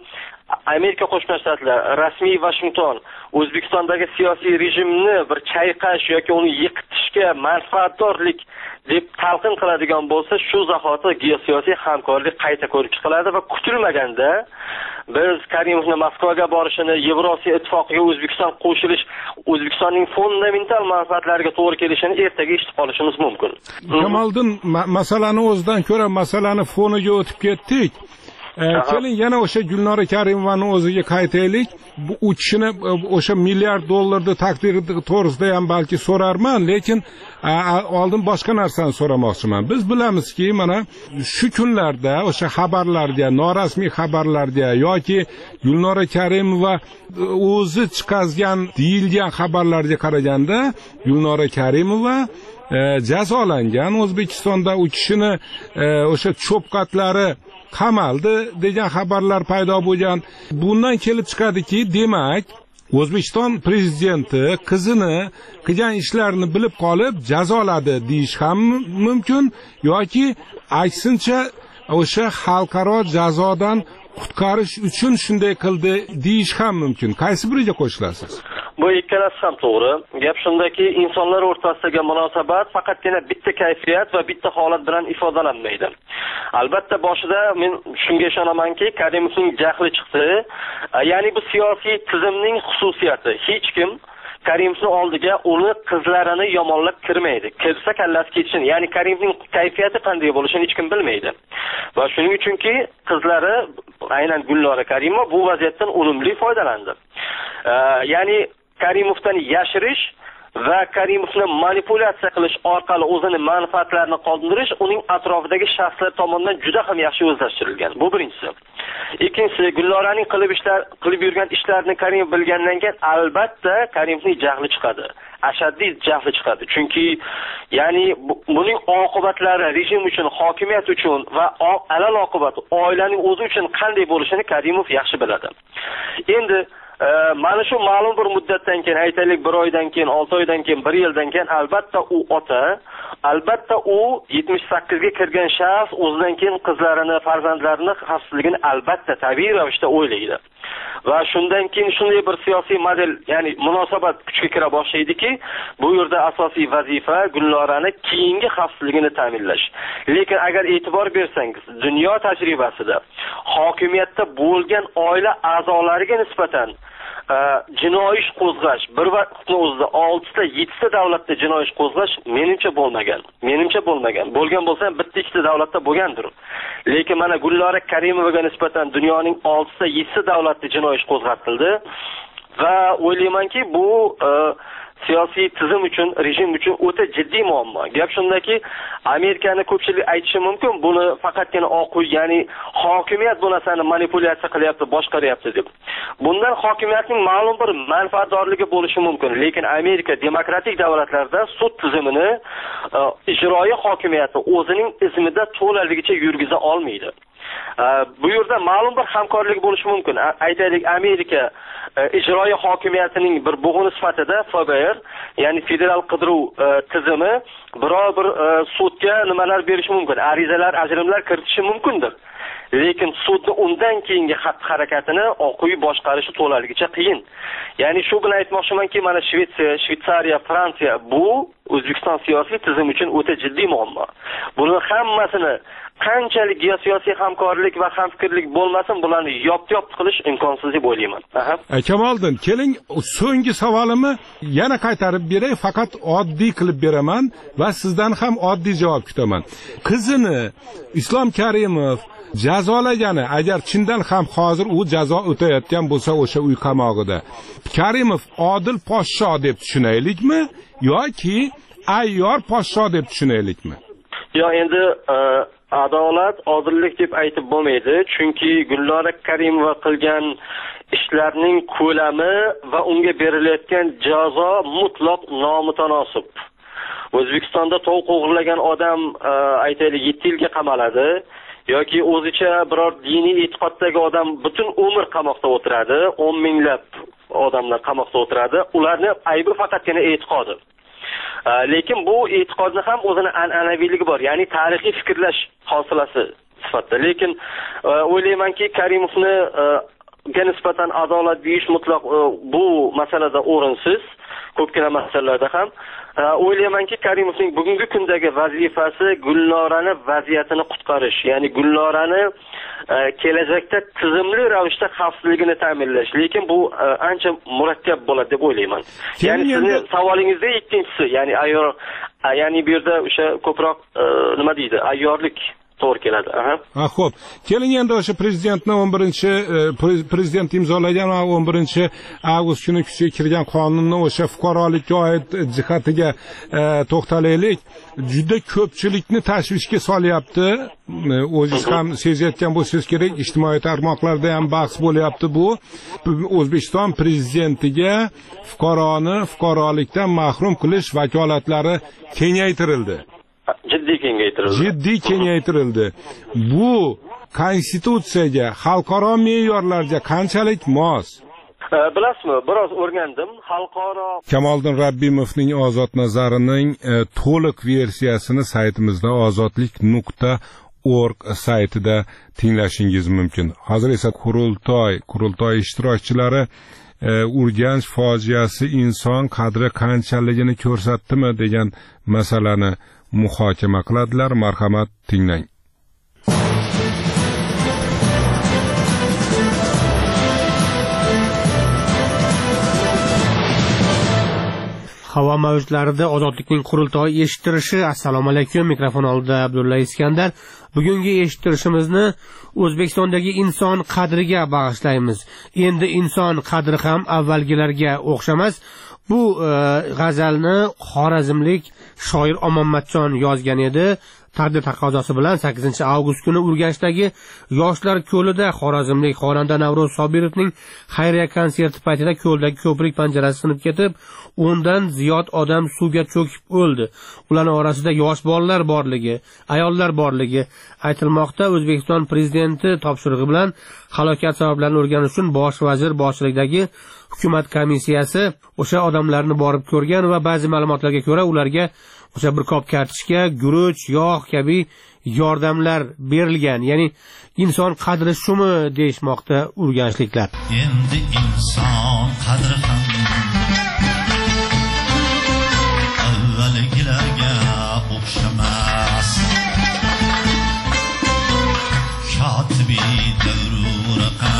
Amerika Qo'shma Shtatlar, rasmiy Vashington O'zbekistondagi siyosiy rejimni bir chayqash yoki uni yiqitishga manfaatdorlik deb talqin qiladigan bo'lsa, shu zahoti geosiyosiy hamkorlik qayta ko'rib chiqiladi va kutilmaganda biz Karimovning Moskvaga borishini, Yevrosiyo ittifoqiga O'zbekiston qo'shilish, O'zbekistonning fundamental manfaatlariga to'g'ri kelishini ertaga eshitib qolishimiz mumkin. Kamoliddin, masalani o'zidan ko'ra masalani foniga o'tib ketdik. Keling yana o'sha Gulnora Karimovani o'ziga qaytaylik. Bu uchishini o'sha milliard dollarni taqdiri to'g'risida ham balki so'rarman, lekin oldin boshqa narsani so'ramoqchiman. Biz bilamizki, mana shu kunlarda o'sha xabarlarga, norasmiy xabarlarga yoki Gulnora Karimova o'zi chiqazgan deyilgan xabarlarga qaraganda, Gulnora Karimova jazolangan, O'zbekistonda uchishini o'sha cho'pqatlari qamaldi degan xabarlar paydo bo'lgan. Bundan kelib chiqadiki, demak, O'zbekiston prezidenti qizini qilgan ishlarini bilib qolib jazoladi deyish ham mumkin yoki aksincha o'sha xalqaro jazodan qutqarish uchun shunday qildi deyish ham mumkin. Qaysi biriga qo'shilasiz? Bu ikkalasi ham to'g'ri. Gap shundaki, insonlar o'rtasidagi munosabat faqatgina bitta kayfiyat va bitta holat bilan ifodalanmaydi. Albatta boshida men shunga ishonamanki, Karimovning jahli chiqdi. Ya'ni bu siyosiy tizimning xususiyati. Hech kim Karimovning oldiga uni qizlarini yomonlab kirmaydi. Kirsa kallasi ketsin. Ya'ni Karimovning kayfiyati qanday bo'lishini hech kim bilmaydi. Va shuning uchunki qizlari, aynan Gulnora Karimova bu vaziyatdan unumli foydalandi. Ya'ni Karimovdan yashirish va Karimovni manipulyatsiya qilish orqali o'zini manfaatlarini qoldirish uning atrofidagi shaxslar tomonidan juda ham yaxshi o'zlashtirilgan. Bu birinchisi. Ikkinchisi, Gulnoraning qilib yurgan ishlarini Karimov bilgandan keyin albatta Karimovning jahli chiqadi. Ashaddiy jahli chiqadi. Chunki ya'ni buning oqibatlari rejim uchun, hokimiyat uchun va alal oqibat oilaning o'zi uchun qanday bo'lishini Karimov yaxshi biladi. Endi mana shu ma'lum bir muddatdan keyin, aytaylik 1 oydan keyin, 6 oydan keyin, 1 yildan keyin albatta u ota, albatta u 78 ga kirgan shaxs o'zidan keyin qizlarini, farzandlarini xavfsizligini albatta tabiiy ravishda o'ylaydi. Va shundan keyin shunday bir siyosiy model, ya'ni munosabat kuchga kira boshlaydiki, bu yerda asosiy vazifa Gulnorani keyingi xavfsizligini ta'minlash. Lekin agar e'tibor bersangiz, dunyo tajribasida hokimiyatda bo'lgan oila a'zolariga nisbatan jinoiy ish qo'zg'ash bir vaqtning o'zida 6 ta 7 ta davlatda jinoiy ish qo'zg'ash menimcha bo'lmagan. Bo'lgan bo'lsa bitta 2 ta davlatda bo'lgandir. Lekin mana Gulnora Karimovaga nisbatan dunyoning 6 ta 7 ta davlatda jinoiy ish qo'zg'atildi va o'ylaymanki bu siyosiy tizim uchun, rejim uchun o'ta jiddiy muammo. Gap shundaki, Amerikani ko'pchilik aytishi mumkin, buni faqatgina Oq uy, ya'ni hokimiyat bu narsani manipulyatsiya qilyapti, boshqaryapti deb. Bundan hokimiyatning ma'lum bir manfaatdorligi bo'lishi mumkin, lekin Amerika demokratik davlatlarda sud tizimini ijroiy hokimiyati o'zining izmida to'laligicha yurgiza olmaydi. Bu yerda ma'lum bir hamkorlik bo'lishi mumkin. Aytaylik, Amerika ijroiy hokimiyatining bir bo'g'ini sifatida FBR, ya'ni federal qidiruv tizimi biror bir sudga nimalar berishi mumkin, arizalar, ajrimlar kiritishi mumkindir. Lekin sudni undan keyingi xatti-harakatini Oq uy boshqarishi to'laligicha qiyin. Ya'ni shu bilan aytmoqchimanki, mana Shvetsiya, Shvetsariya, Fransiya bu O'zbekiston siyosiy tizimi uchun o'ta jiddiy muammo. Buni hammasini qanchalik geosiyosiy hamkorlik va hamfikrlik bo'lmasin, bularni yop-yop qilish imkonsiz deb o'ylayman. Kamoliddin, keling, so'nggi savolimni yana qaytarib beray, faqat oddiy qilib beraman va sizdan ham oddiy javob kutaman. Qizini Islom Karimov jazolagani, agar chindan ham hozir u jazo o'tayotgan bo'lsa o'sha uy qamog'ida, Karimov odil podsho deb tushunaylikmi yoki ayyor podsho deb tushunaylikmi? Yo, endi adolat, odillik deb aytib bo'lmaydi, chunki Gulnora Karimova qilgan ishlarning ko'lami va unga berilayotgan jazo mutlaq nomutanosib. O'zbekistonda tovuq o'g'irlagan odam aytaylik 7 yilga qamaladi yoki o'zicha biror diniy e'tiqoddagi odam butun umr qamoqda o'tiradi, 10 minglab odamlar qamoqda o'tiradi. Ularning aybi faqatgina e'tiqodi. Lekin bu e'tiqodni ham o'zini an'anaviyligi bor, ya'ni tarixiy fikrlash hosilasi sifatida. Lekin o'ylaymanki, Karimovni nisbatan adolat deyish mutlaq bu masalada o'rinsiz. Ko'pgina masalalarda ham o'ylaymanki, Karimovning bugungi kundagi vazifasi Gulnorani vaziyatini qutqarish, ya'ni Gulnorani kelajakda tizimli ravishda xavfsizligini ta'minlash. Lekin bu ancha murakkab bo'ladi deb o'ylayman. Ya'ni sizning savolingizda ikkinchisi, ya'ni bu yerda o'sha ko'proq nima deydi, ayyorlik to'g'ri keladi. Xo'p, keling endi o'sha prezident imzolagan 11 avgust kuni kuchga kirgan qonunni o'sha fuqarolikka oid jihatiga to'xtalaylik. Juda ko'pchilikni tashvishga solyapti. O'zingiz ham sezayotgan bo'lsangiz kerak, ijtimoiy tarmoqlarda ham bahs bo'lyapti bu. O'zbekiston prezidentiga fuqaroni fuqarolikdan mahrum qilish vakolatlari kengaytirildi. Jiddiy kengaytirildi. Bu konstitutsiyaga, xalqaro me'yorlarga qanchalik mos? Bilasizmi, biroz o'rgandim. Xalqaro Kamoliddin Rabbimovning Ozod nazarining to'liq versiyasini saytimizda ozodlik.org saytida tinglashingiz mumkin. Hozir esa qurultoy ishtirokchilari Urganch fojiasi inson qadri qanchaligini ko'rsatdimi degan masalani muhokama qiladilar. Marhamat, tinglang. Havo mavjlarida ozodlikning qurultoyi eshittirishi. Assalomu alaykum. Mikrofon oldida Abdulla Iskandar. Bugungi eshittirishimizni O'zbekistondagi inson qadriga bag'ishlaymiz. Endi inson qadri ham avvalgilarga o'xshamas. Bu g'azalni xorazmlik shoir Omonmatjon yozgan edi. Taqdir taqozosi bilan 8 avgust kuni Urganchdagi Yoshlar ko'lida xorazmlik xonanda Navro'z Sobirovning xayriya konserti paytida ko'ldagi ko'prik panjarasi sinib ketib, 10 dan ziyod odam suvga cho'kib o'ldi. Ularning orasida yosh bolalar borligi, ayollar borligi aytilmoqda. O'zbekiston prezidenti topshirig'i bilan halokat sabablarini o'rganish uchun bosh vazir boshchiligidagi hukumat komissiyasi o'sha odamlarni borib ko'rgan va ba'zi ma'lumotlarga ko'ra ularga o'sha bir qop kartoshka, guruch, yog' kabi yordamlar berilgan. Ya'ni inson qadri shumi deyishmoqda urganchliklar. Endi inson qadri ham avvalgilarga o'xshamas. Kotibi davruraqa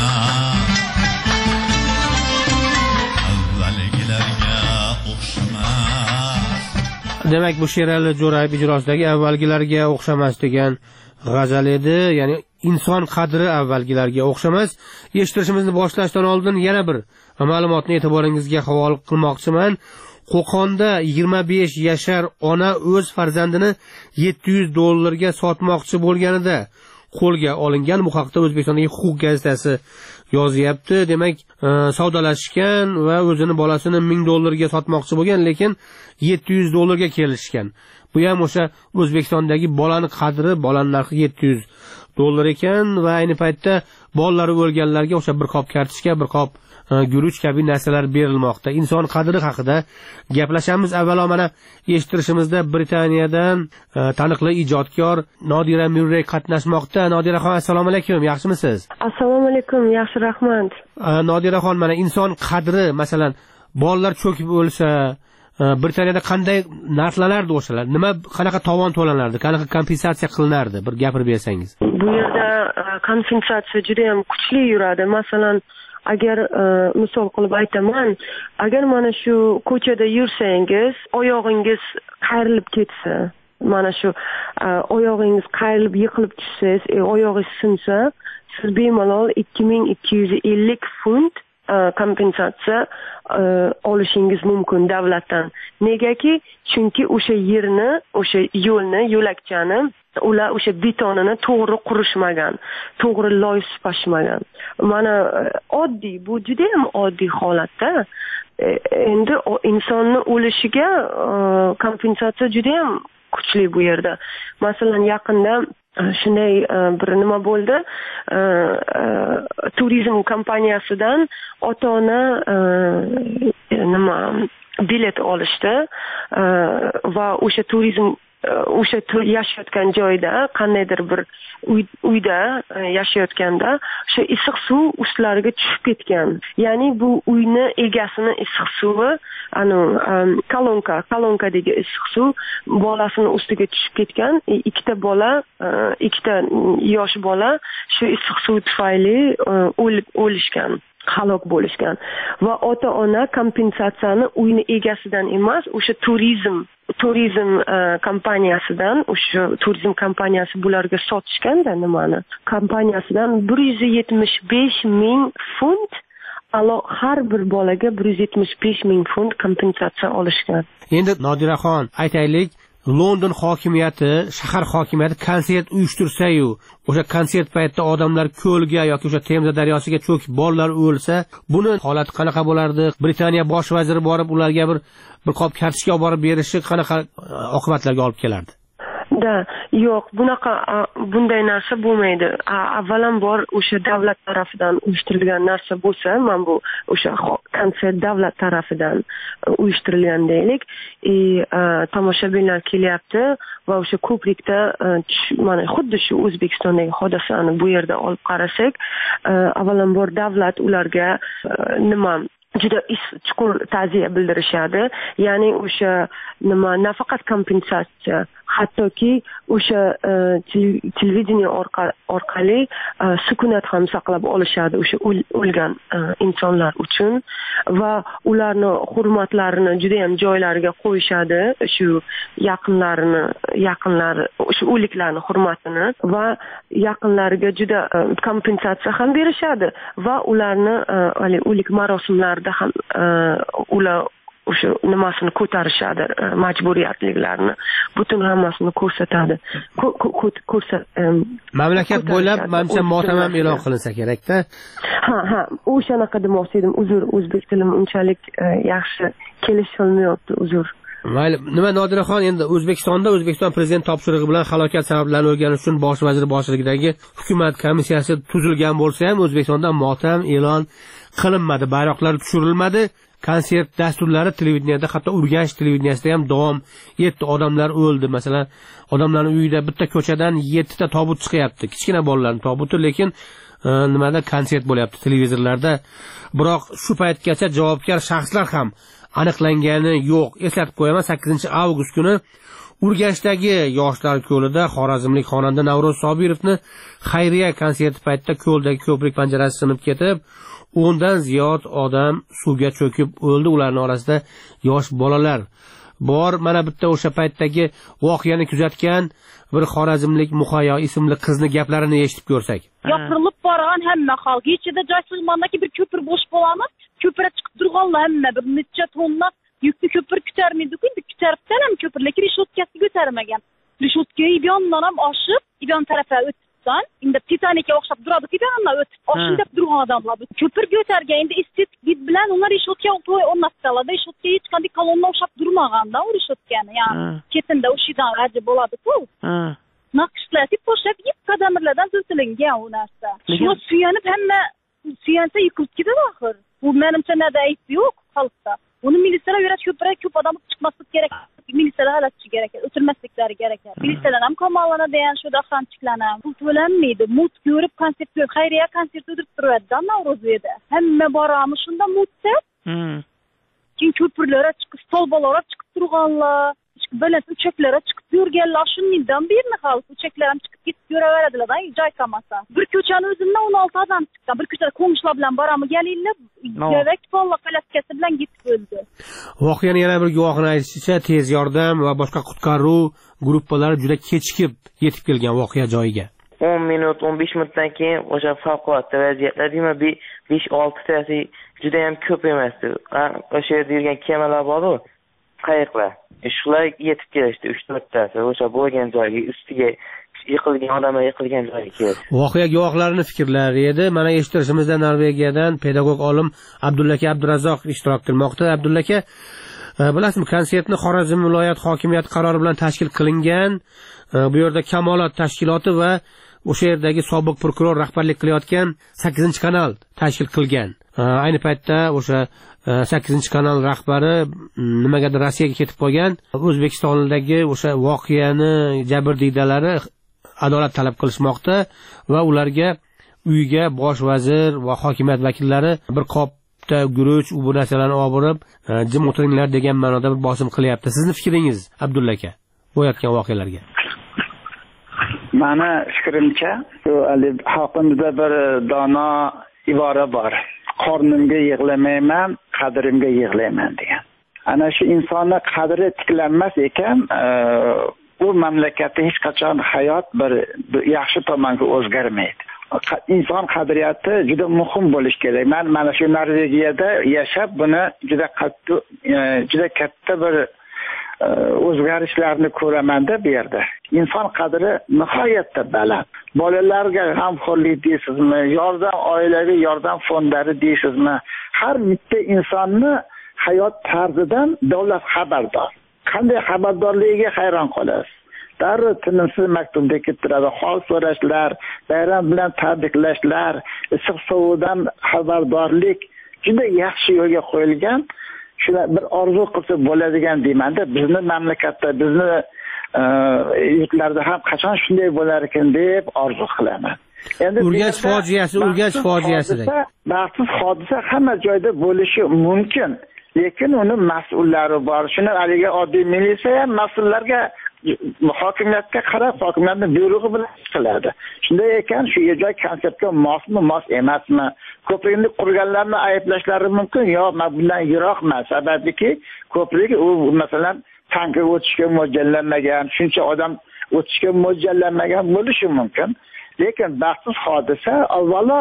avvalgilarga o'xshamas. Demak, bu Sherali Jo'rayev ijrosidagi avvalgilarga o'xshamas degan g'azal edi. Ya'ni inson qadri avvalgilarga o'xshamas. Eshittirishimizni boshlashdan oldin yana bir ma'lumotni e'tiboringizga havola qilmoqchiman. Qo'qonda 25 yashar ona o'z farzandini $700 sotmoqchi bo'lganida qo'lga olingan. Bu haqda O'zbekistondagi Huquq gazetasi yozyapti. Demak, savdolashgan va o'zini bolasini $1000 sotmoqchi bo'lgan, lekin $700 ga kelishgan. Bu ham o'sha O'zbekistondagi bolani qadri, bolani narxi $700 ekan va ayni paytda bolalari o'lganlarga o'sha bir qop kartoshka, bir qop guruch kabi narsalar berilmoqda. Inson qadri haqida gaplashamiz. Avvalo mana eshittirishimizda Britaniyadan taniqli ijodkor Nodira Murray qatnashmoqda. Nodiraxon, assalomu alaykum. Yaxshimisiz? Assalomu alaykum. Yaxshi, rahmat. Nodiraxon, mana inson qadri, masalan, bolalar cho'kib o'lsa, Britaniyada qanday narxlanardi o'shalar? Nima, qanaqa tovon to'lanardi? Qanaqa kompensatsiya qilinardi? Bir gapirib bersangiz. Bu yerda kompensatsiya juda ham kuchli yuradi. Masalan, agar misol qilib aytaman, agar mana shu ko'chada yursangiz, oyog'ingiz qayrilib ketsa, mana shu oyog'ingiz qayrilib yiqilib tushsangiz, oyog'ingiz sinsa, siz bemalol 2250 funt kompensatsiya olishingiz mumkin davlatdan. Negaki? Chunki o'sha yerni, o'sha yo'lni, yo'lakchani ular o'sha betonini to'g'ri qurishmagan, to'g'ri loy supashmagan. Mana oddiy, bu juda ham oddiy holatda. Endi insonni o'lishiga kompensatsiya juda ham kuchli bu yerda. Masalan, yaqinda shunday bir nima bo'ldi. Turizm kompaniyasidan ota-ona bilet olishdi va o'sha turizm o'sha yashayotgan joyda qandaydir bir uyda yashayotganda o'sha issiq suv ustlariga tushib ketgan. Ya'ni bu uyni egasini issiq suvi kolonkadagi issiq suv bolasini ustiga tushib ketgan. Ikkita yosh bola shu issiq suv tufayli o'lishgan, halok bo'lishgan. Va ota-ona kompensatsiyani uyni egasidan emas, o'sha turizm kompaniyasidan, o'sha turizm kompaniyasi bularga sotishganda nimani? Kompaniyasidan 175 ming funt har bir bolaga 175 ming funt kompensatsiya olishgan. Endi Nodiraxon, aytaylik, London hokimiyati, shahar hokimiyati konsert uyushtirsa-yu, o'sha konsert paytida odamlar ko'lga yoki o'sha Temza daryosiga cho'kib bolalar o'lsa, buni holati qanaqa bo'lardi? Britaniya bosh vaziri borib ularga bir qop kartochka olib borib berishi qanaqa oqibatlarga olib kelardi? Yo'q, bunday narsa bo'lmaydi. Avvalambor o'sha davlat tarafidan uyushtirilgan narsa bo'lsa, men bu o'sha konsert davlat tarafidan uyushtirilgan deylik. Tomoshabinlar kelyapti va o'sha ko'prikda mana xuddi shu O'zbekistondagi hodisani bu yerda olib qarasak, avvalambor davlat ularga juda chuqur ta'ziya bildirishadi. Ya'ni o'sha nafaqat kompensatsiya, hattoki o'sha televideniya orqali sukunat ham saqlab olishadi o'sha o'lgan insonlar uchun va ularni hurmatlarini juda ham joylariga qo'yishadi, shu yaqinlar o'sha o'liklarni hurmatini va yaqinlariga juda kompensatsiya ham berishadi va ularni o'lik marosimlarida ham ular o'sha nimasini ko'tarishadi, majburiyatliklarini, butun hammasini ko'rsatadi. Mamlakat bo'ylab menimcha motam ham e'lon qilinsa kerak-da. Ha, o'shanaqa demoqchi edim. Uzr, o'zbek tilim unchalik yaxshi kelishilmayapti, uzr. Mayli, nima Nodiraxon, endi O'zbekiston prezident topshirig'i bilan halokat sabablarini o'rganish uchun bosh vazir boshchiligidagi hukumat komissiyasi tuzilgan bo'lsa ham O'zbekistonda motam e'lon qilinmadi, bayroqlar tushirilmadi. Konsert dasturlari televideniyada, hatto Urganch televideniyasida ham davom etdi. Odamlar o'ldi. Masalan, odamlarning uyida bitta ko'chadan 7 ta tobut chiqyapti. Kichkina bolalarning tobuti, lekin nimada konsert bo'lyapti televizorlarda. Biroq shu paytgacha javobgar shaxslar ham aniqlangani yo'q. Eslatib qo'yaman, 8-avgust kuni Urganchdagi yoshlar ko'lida xorazmlik xonanda Navro'z Sobirovni xayriya konserti paytida ko'ldagi ko'prik panjarasi sinib ketib, 10 dan ziyod odam suvga cho'kib o'ldi. Ularning orasida yosh bolalar bor. Mana bitta o'sha paytdagi voqeani kuzatgan bir xorazmlik Muhayyo ismli qizni gaplarini eshitib ko'rsak. Yopirilib borgan hamma xalq ichida Joysilmondagi bir ko'pir bo'sh bo'lamiz. Ko'pirga chiqib turganlar hamma bir necha tonna yükni ko'pir ko'tarmaydi-ku, ko'taribdan ham ko'pir, lekin reshotkasi ko'tarmagan. Reshotkaga ibondan ham oshib, ibon tarafiga o'tibsan, endi Titanikka o'xshab turadi, ibondan o'tib, oshib deb turgan odamlar. Ko'pir ko'targan, endi estetik deb bilan ular reshotkaga o'rnatdilar. Reshotkaga hech qanday kolonna o'xshab turmaganda, u reshotkani, ya'ni ketinda o'shidan g'ajib bo'ladi-ku. Naqshlatib qo'shib, ip qadamirlardan to'silingan u narsa. Shu suyanib hamma suyansa yiqilib ketadi axir. Bu menimcha nadayif yo'q xalqda. Uni militsiyalar yo'rab ko'p odam chiqmaslik kerak. Militsiyalar halatishi kerak, o'tirmasliklari kerak. Militsiyalar ham qamoqlanadi, degan shu daxanchiklanar. Pul to'lanmaydi. Mut ko'rib konsert ko'rib, xayriya konsert o'tirib turadi-da Navro'zda. Hamma boramiz shunda mutda. Keyin ko'pirlar chiqib, stolbalar chiqib turganlar, baland uchoqlar chiqib yurganlar, shundan birni xalq uchoqlar ham chiqib ketib yuraveradilar-da, joy qolmasa. Bir ko'chani o'zimdan 16 odam chiqqan. Bir ko'chada qo'ng'ishlar bilan boramiz, galinglar, yurak to'liq qalaskasi bilan ketib o'ldi. Voqeani yana bir guvohning aytishicha, tez yordam va boshqa qutqaruv guruhlari juda kechikib yetib kelgan voqea joyiga. 10 minut, 15 minutdan keyin o'sha favqulodda vaziyatlar deymi, 5-6 tasi juda ham ko'p emasdi. O'sha yerda yurgan kemalar bor-ku, qayiqlar. Shular yetib kelishdi 3-4 tasi o'sha bo'lgan joyga, ustiga yiqilgan odamlar yiqilgan joyga keldi. Voqea guvohlarining fikrlari edi. Mana eshittirishimizda Norvegiyadan pedagog olim Abdullaka Abdurazzoq ishtirok etmoqda. Abdullaka, Bilasizmi, konsertni Xorazm viloyat hokimiyati qarori bilan tashkil qilingan. Bu yerda Kamolot tashkiloti va o'sha yerdagi sobiq prokuror rahbarlik qilayotgan 8-kanal tashkil qilgan. Ayni paytda o'sha 8-kanal rahbari nimagadir Rossiyaga ketib qolgan. O'zbekistondagi o'sha voqeani jabrdiydalari adolat talab qilishmoqda va ularga uyga bosh vazir va hokimiyat vakillari bir qopda guruch bu narsalarni olib borib, jim o'tiringlar degan ma'noda bir bosim qilyapti. Sizni fikringiz, Abdulla aka, bo'layotgan voqealarga? Mani fikrimcha, xalqimizda bir dono ibora bor. Qornimga yig'lamayman, qadrimga yig'layman degan. Ana shu insonni qadri tiklanmas ekan, bu mamlakatda hech qachon hayot bir yaxshi tomonga o'zgarmaydi. Inson qadriyati juda muhim bo'lish kerak. Men mana shu Norvegiyada yashab buni juda katta bir o'zgarishlarni ko'raman-da bu yerda. Inson qadri nihoyatda baland. Bolalarga g'amxo'rlik deysizmi, yordam oilaviy yordam fondlari deysizmi, har bitta insonni hayot tarzidan davlat xabardor. Qanday xabardorligiga hayron qolasiz. Darrov tinimsiz maktubda keltiradi, hol so'rashlar, bayram bilan tabriklashlar, issiq sovuqdan xabardorlik juda yaxshi yo'lga qo'yilgan. Shuna bir orzu qilsa bo'ladigan deyman-da, bizni mamlakatda, bizni yurtlarda ham qachon shunday bo'lar ekan deb orzu qilaman. Endi Urganch fojiasi. Baxtsiz hodisa hamma joyda bo'lishi mumkin, lekin uni mas'ullari bor. Shuni haligi oddiy militsiya ham mas'ullarga hokimiyatga qarab, hokimiyatning buyrug'i bilan qiladi. Shunday ekan, shu joy konseptga mosmi, mos emasmi? Ko'prikni qurganlarni ayblashlari mumkin, yo men bundan yiroqman. Sababiki, ko'prik u masalan tankga o'tishga mo'ljallanmagan, shuncha odam o'tishga mo'ljallanmagan bo'lishi mumkin. Lekin baxtsiz hodisa avvalo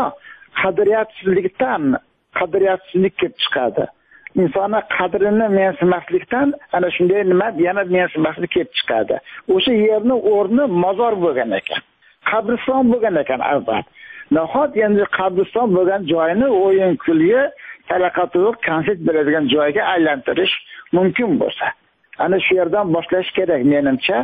qadriyatsizlik kelib chiqadi. insonni qadrini mensimaslikdan ana shunday nima yana mensimaslik kelib chiqadi. O'sha yerning o'rni mozor bo'lgan ekan. Qabriston bo'lgan ekan avval. Nahot endi qabriston bo'lgan joyni o'yin kulgi talaqatuq konsert beradigan joyga aylantirish mumkin bo'lsa. Ana shu yerdan boshlash kerak menimcha.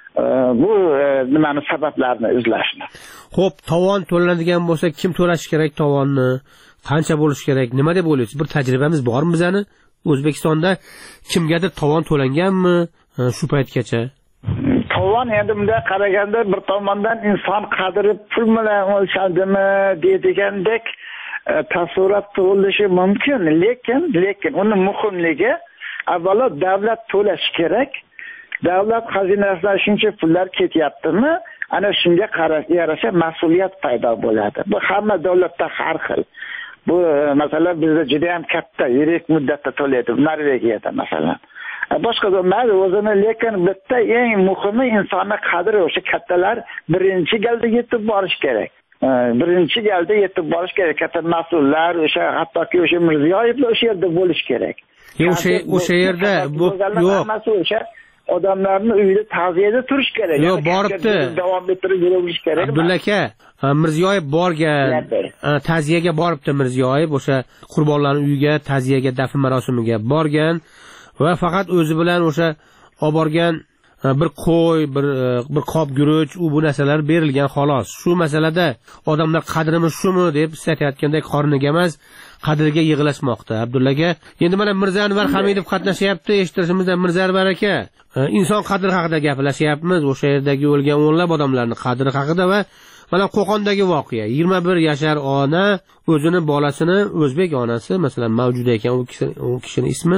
Bu nimani sabablarini izlashni. Xo'p, tovon to'lanadigan bo'lsa kim to'lashi kerak tovonni? Qancha bo'lishi kerak? Nima deb o'ylaysiz? Bir tajribamiz bormi bizani? O'zbekistonda kimgadir tovon to'langanmi shu paytgacha? Tovon endi bunday qaraganda bir tomondan inson qadri pul bilan o'lchadimi deydigandek taassurot tug'ilishi mumkin, lekin uni muhimligi avvalo davlat to'lashi kerak. Davlat xazinasidan shuncha pullar ketyaptimi? Ana shunga yarasha mas'uliyat paydo bo'ladi. Bu hamma davlatda har xil. Bu masalan bizda juda ham katta yirik muddatda to'laydi. Norvegiyada masalan. Boshqa mayli o'zini, lekin bitta eng muhimi insonni qadri o'sha kattalar birinchi galda yetib borish kerak. Birinchi galda yetib borish kerak. Katta mas'ullar o'sha hattoki o'sha Mirziyoyevlar o'sha yerda bo'lish kerak. O'sha yerda bu yo'q. Odamlarni uyida ta'ziyada turish kerak. Yo'q, boribdi. Davom ettirib yurish kerak. Abdulla aka, Mirziyoyev borgan, ta'ziyaga boribdi Mirziyoyev, o'sha qurbonlarning uyiga, ta'ziyaga, dafn marosimiga borgan va faqat o'zi bilan o'sha olib borgan bir qo'y, bir qop guruch, bu narsalar berilgan xolos. Shu masalada odamlar qadrimiz shumi deb siz aytayotgandek qorniga emas, qadriga yig'ilashmoqda. Abdulla aka, endi mana Mirza Anvar Hamidov qatnashyapti, eshittirishimizda Mirza Anvar aka, inson qadri haqida gaplashyapmiz, o'sha yerdagi o'lgan o'nlab odamlarning qadri haqida va mana Qo'qondagi voqea. 21 yashar ona o'zini bolasini, o'zbek onasi, masalan, mavjud ekan, u kishining ismi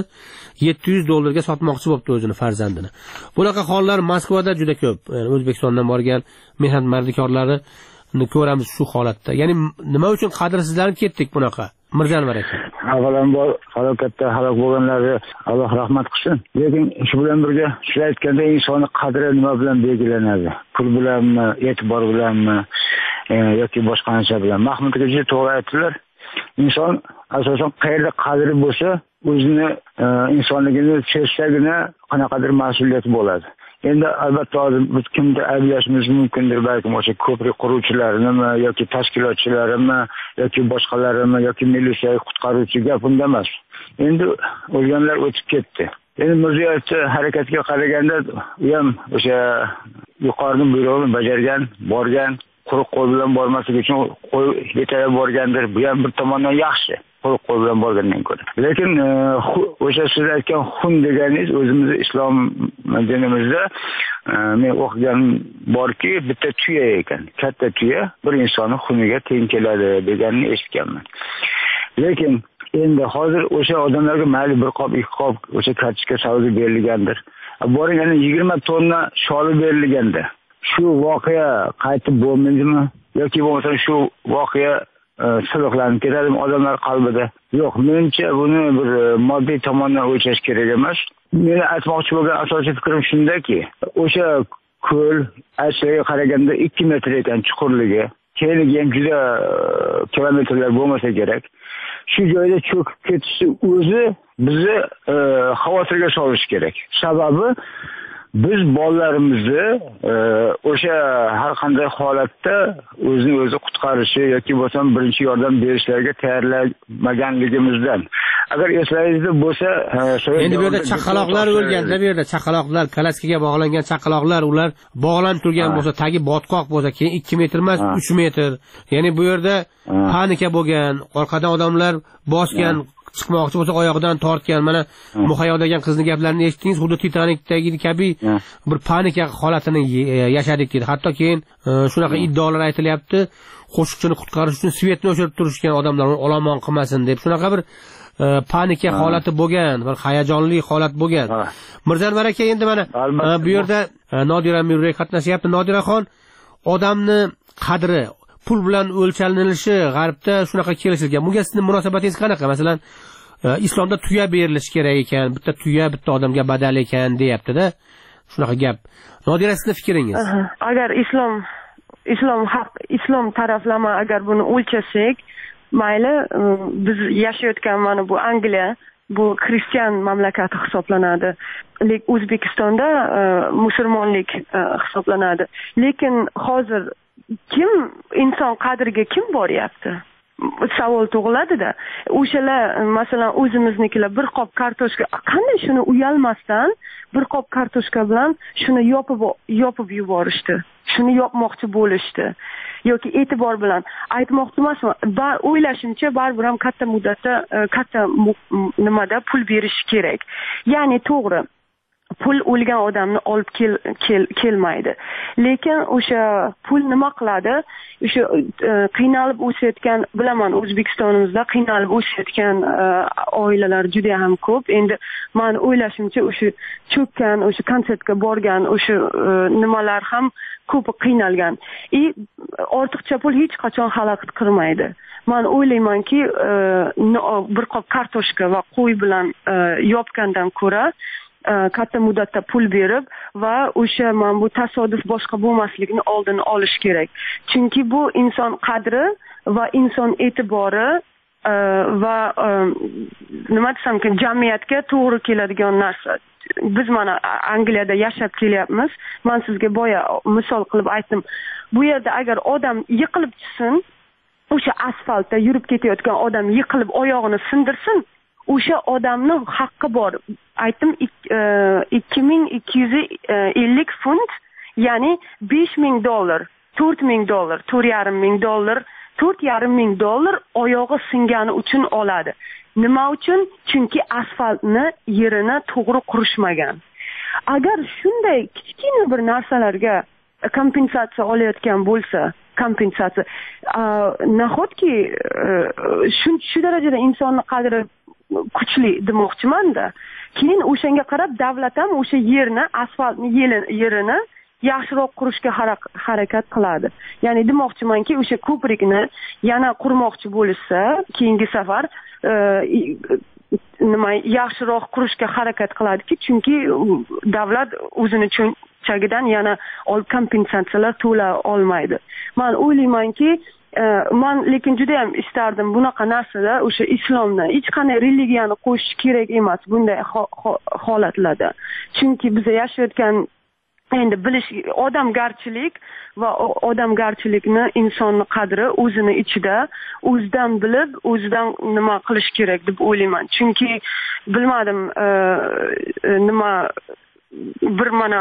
$700 sotmoqchi bo'libdi o'zini farzandini. Bunaqa hollar Moskvada juda ko'p. Yani O'zbekistondan borgan mehnat mardikorlarini ko'ramiz shu holatda. Ya'ni nima uchun qadrsizlanib ketdik bunaqa? Mirza Anvar aka. Avvalambor halokatda halok bo'lganlarga Alloh rahmat qilsin. Lekin shu bilan birga sizlar aytganda insonni qadri nima bilan belgilanadi? Pul bilanmi, e'tibor bilanmi yoki boshqa narsa bilan? Mahmud aka juda to'g'ri aytdilar. Inson asosan qayerda qadri bo'lsa, o'zini insonligini sezsagina qanaqadir mas'uliyat bo'ladi. Endi albatta biz kimni ayblashimiz mumkindir, balkim o'sha ko'prik quruvchilarini yoki tashkilotchilarini yoki boshqalarini yoki militsiya qutqaruvchi gap unda emas. Endi o'lganlar o'tib ketdi. Endi Mirziyoyevni harakatiga qaraganda, u ham o'sha yuqorining buyrug'ini bajargan, borgan, quruq qo'l bilan bormasligi uchun qo'y yetalab borgandir. Bu ham bir tomondan yaxshi. Quruq qo'l bilan borgandan ko'ra. Lekin o'sha siz aytgan xun deganingiz o'zimiz islom dinimizda men o'qigan borki, bitta tuya ekan. Katta tuya bir insonning xuniga teng keladi deganini eshitganman. Lekin endi hozir o'sha odamlarga mayli bir qop, ikki qop o'sha kartoshka savdo berilgandir. Boringanda 20 tonna sholi berilganda shu voqea qaytib bo'lmaydimi yoki bo'lmasa shu voqea sirlanib ketadimi odamlar qalbida? Yo'q, menimcha buni bir moddiy tomondan o'lchash kerak emas. Meni aytmoqchi bo'lgan asosiy fikrim shundaki, o'sha ko'l asliga qaraganda 2 metr ekan chuqurligi, kengligi ham juda kilometrlar bo'lmasa kerak. Shu joyda cho'kib ketishi o'zi bizni xavotirga solish kerak. Sababi biz bolalarimizni o'sha har qanday holatda o'zini o'zi qutqarishi yoki bo'lsam birinchi yordam berishlarga tayyorlanmaganligimizdan. Agar eslaringizda bo'lsa, endi bu yerda chaqaloqlar o'lganda, bu yerda chaqaloqlar, kalaskaga bog'langan chaqaloqlar, ular bog'lanib turgan bo'lsa, tagi botqoq bo'lsa, keyin 2 metr emas, 3 metr. Ya'ni bu yerda panika bo'lgan, orqadan odamlar bosgan, chiqmoqchi bo'lsa oyog'idan tortgan. Mana Muhayyo degan qizning gaplarini eshitdingiz, xuddi Titanikdagi kabi bir panika holatini yashadik dedi. Hatto keyin shunaqa iddaolar aytilyapti, qo'shiqchini qutqarish uchun svetni o'chirib turishgan odamlar olomon qilmasin deb. Shunaqa bir panika holati bo'lgan, bir hayajonli holat bo'lgan. Mirzanvar aka, endi mana bu yerda Nodira Mirrey qatnashyapti. Nodiraxon, odamni qadri pul bilan o'lchanilishi g'arbda shunaqa kelishilgan. Bunga sizning munosabatingiz qanaqa? Masalan, islomda tuya berilishi kerak ekan, bitta tuya bitta odamga badal ekan deyapti-da. Shunaqa gap. Nodira, sizning fikringiz? Agar islom taraflama agar buni o'lchasak, mayli, biz yashayotgan mana bu Angliya bu xristian mamlakati hisoblanadi. Lekin O'zbekistonda musulmonlik hisoblanadi. Lekin hozir kim inson qadriga kim boryapti? Savol tug'iladi-da. O'shalar masalan o'zimiznikilar bir qop kartoshka qanday shuni uyalmasdan bir qop kartoshka bilan shuni yopib yuborishdi. Shuni yopmoqchi bo'lishdi. Yoki e'tibor bilan aytmoqchi emasman. O'ylashimcha baribir ham katta muddatda katta nimada pul berish kerak. Ya'ni to'g'ri, pul o'lgan odamni olib kelmaydi. Lekin o'sha pul nima qiladi? O'sha qiynalib o'sayotgan, bilaman O'zbekistonimizda qiynalib o'sayotgan oilalar juda ham ko'p. Endi men o'ylashimcha o'sha cho'kkan, o'sha konsertga borgan, o'sha nimalar ham ko'p qiynalgan. Ortiqcha pul hech qachon xalaqit qilmaydi. Men o'ylaymanki, bir qop kartoshka va qo'y bilan yopgandan ko'ra katta muddatda pul berib va o'sha men bu tasodif boshqa bo'lmasligini oldini olish kerak. Chunki bu inson qadri va inson e'tibori va nima desam-ki, jamiyatga to'g'ri keladigan narsa. Biz mana Angliyada yashab kelyapmiz. Men sizga boya misol qilib aytdim. Bu yerda agar odam yiqilib tushsin, o'sha asfaltda yurib ketayotgan odam yiqilib oyog'ini sindirsin, o'sha odamning haqqi bor. Aytdim, 2250 funt, ya'ni $5000, $4000, $4,500, $4,500 oyog'i singani uchun oladi. Nima uchun? Chunki asfaltni yerini to'g'ri qurishmagan. Agar shunday kichkina bir narsalarga kompensatsiya olayotgan bo'lsa, nahotki shu darajada insonni qadri kuchli demoqchiman-da. Keyin o'shanga qarab davlat ham o'sha yerni, asfaltni yerini yaxshiroq qurishga harakat qiladi. Ya'ni demoqchimanki, o'sha ko'prikni yana qurmoqchi bo'lsa, keyingi safar yaxshiroq qurishga harakat qiladiki, chunki davlat o'zini cho'ntagidan yana kompensatsiyalar to'la olmaydi. Men o'ylaymanki, lekin juda ham istardim bunaqa narsalar o'sha islomni, hech qanday religiyani qo'shish kerak emas bunday holatlarda. Chunki biz yashayotgan endi bilish odamgarchilik va odamgarchilikni insonni qadri o'zini ichida o'zidan bilib o'zidan nima qilish kerak deb o'ylayman. Chunki bilmadim nima bir mana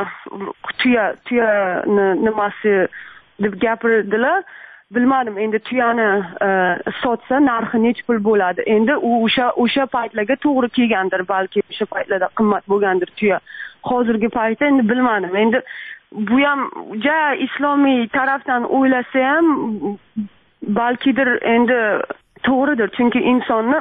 tuyani nimasi deb gapirdilar. Bilmadim, endi tuyani sotsa narxi nech pul bo'ladi. Endi u o'sha paytlarga to'g'ri kelgandir, balki o'sha paytlarda qimmat bo'lgandir tuya. Hozirgi paytda endi bilmadim. Endi bu ham islomiy tarafdan o'ylasa ham balkidir endi to'g'ridir. Chunki insonni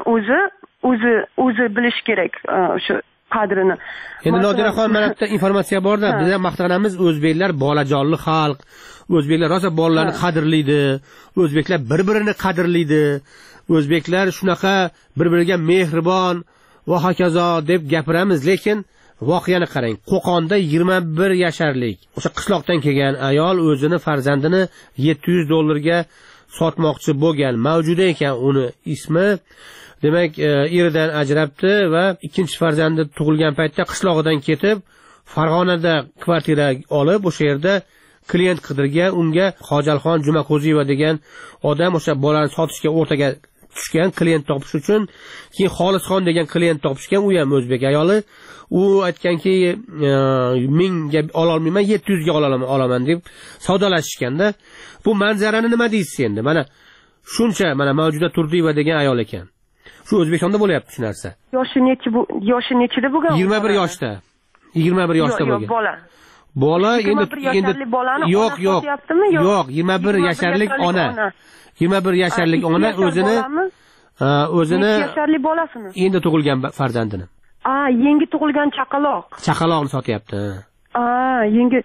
o'zi bilish kerak o'sha qadrini. Endi Nodiraxon, mana bitta informatsiya borda, biz ham maqtanamiz, o'zbeklar bolajonli xalq. O'zbeklar rosa bolalarni qadrlaydi. O'zbeklar bir-birini qadrlaydi. O'zbeklar shunaqa bir-biriga mehribon va hokazo deb gapiramiz, lekin voqeani qarang. Qo'qonda 21 yasharlik o'sha qishloqdan kelgan ayol o'zini farzandini $700 sotmoqchi bo'lgan. Mavjuda ekan uni ismi. Demak, eridan ajrabdi va ikkinchi farzandi tug'ilgan paytda qishlog'idan ketib, Farg'onada kvartira olib, o'sha yerda klient qidirgan. Unga Hojalxon Jumako'ziyeva degan odam o'sha bolani sotishga o'rtaga tushgan, klient topish uchun. Keyin Xolisxon degan klient topishgan, u ham o'zbek ayoli. U aytganki, 1000 ga ola olmayman, 700 ga olaman deb savdolashishganda. Bu manzarani nima deysiz endi? Mana shuncha mana Mavjuda Turdiyeva degan ayol ekan. Shu O'zbekistonda bo'lyapti shu narsa. Yoshi nechida bo'lgan? 21 yoshda. 21 yoshda bo'lgan. Bola endi yo'q, 21 yasharlik ona. 21 yasharlik ona o'zini yasharlik bolasini. Endi tug'ilgan farzandini. Yangi tug'ilgan chaqaloq. Chaqaloqni sotyapti. Yangi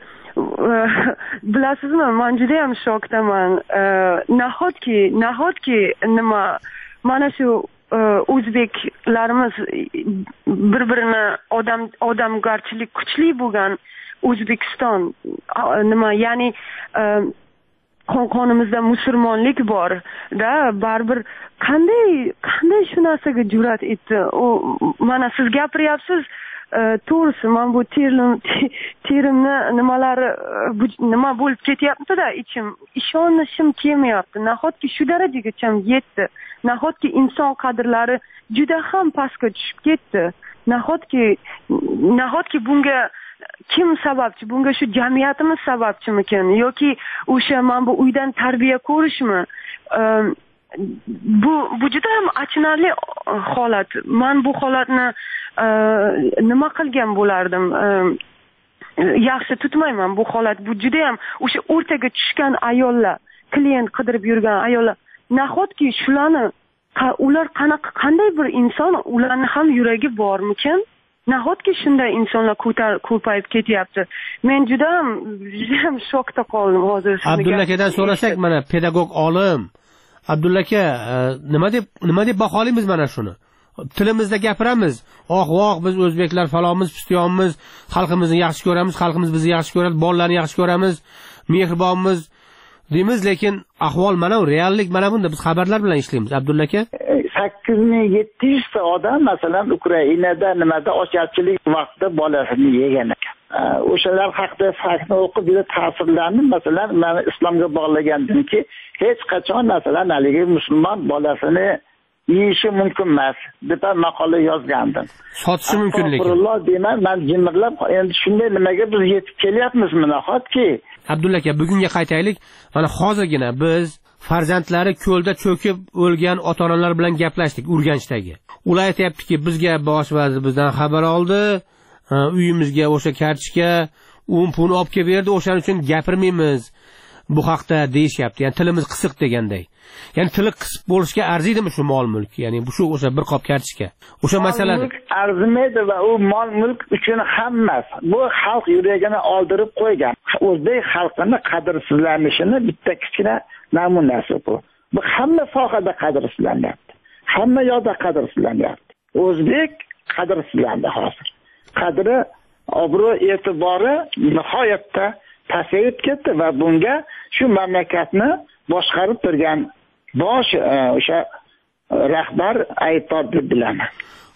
bilasizmi, men juda ham shokdaman. Nahotki nima mana shu o'zbeklarimiz bir-birini odamgarchilik kuchli bo'lgan O'zbekiston nima, ya'ni qonimizda musulmonlik bor da, baribir qanday shu narsaga jur'at etdi? Mana siz gapiryapsiz, to'g'risi men bu terimni nima bo'lib ketyapti-da, ishonishim kelmayapti. Nahotki shu darajagacha yetdi. Nahotki inson qadrlari juda ham pastga tushib ketdi. Nahotki bunga kim sababchi? Bunga shu jamiyatimiz sababchimikin yoki o'sha men bu uydan tarbiya ko'rishmi? Bu juda ham achinarli holat. Men bu holatni nima qilgan bo'lardim? Yaxshi tutmayman bu holat. Bu juda ham o'sha o'rtaga tushgan ayollar, klient qidirib yurgan ayollar. Nahotki shularni ular qanday bir inson, ularni ham yuragi bormikin? Nahotki shunday insonlar ko'payib ketyapti. Men juda ham shokda qoldim hozir. Abdulla akadan so'rasak, mana pedagog olim Abdulla aka, nima deb baholaymiz mana shuni? Tilimizda gapiramiz. Voh, biz o'zbeklar falonmiz, pistiyonmiz, xalqimizni yaxshi ko'ramiz, xalqimiz bizni yaxshi ko'radi, bolalarni yaxshi ko'ramiz, mehribonmiz deymiz, lekin ahvol mana bu, reallik mana bunda. Biz xabarlar bilan ishlaymiz, Abdulla aka. 8700 ta odam masalan Ukrainada nimada ocharchilik vaqtida bolasini yegan ekan. O'shalar haqida faktni o'qib juda ta'sirlandim. Masalan, meni islomga bog'lagandimki, hech qachon masalan haligi musulmon bolasini yeyishi mumkin emas deb maqola yozgandim. Sotishi mumkin lekin. Alloh deyman, men jimirlab, endi shunday nimaga biz yetib kelyapmizmi nahotki? Abdulla aka, bugunga qaytaylik. Mana hozirgina biz farzandlari ko'lda cho'kib o'lgan ota-onalar bilan gaplashdik Urganchdagi. Ular aytayaptiki, bizga bosh vazir bizdan xabar oldi, uyimizga o'sha kartochka, pul olib kelib berdi, o'shaning uchun gapirmaymiz bu haqda deyishyapti. Ya'ni tilimiz qisiq deganday. Ya'ni tili qisiq bo'lishga arziydimi shu mol-mulk? Ya'ni bu o'sha bir qop kartochka. O'sha masala arzimaydi va u mol-mulk uchun hammas. Bu xalq yuragini oldirib qo'ygan. O'zbek xalqining qadrsizlanishini bitta kichkina namunasi bu. Bu hamma sohada qadrsizlanyapti. Hamma yoqda qadrsizlanyapti. O'zbek qadrsizlandi hozir. Qadri, obro' e'tibori nihoyatda pasayib ketdi va bunga shu mamlakatni boshqarib turgan bosh o'sha rahbar aybdor deb bilaman.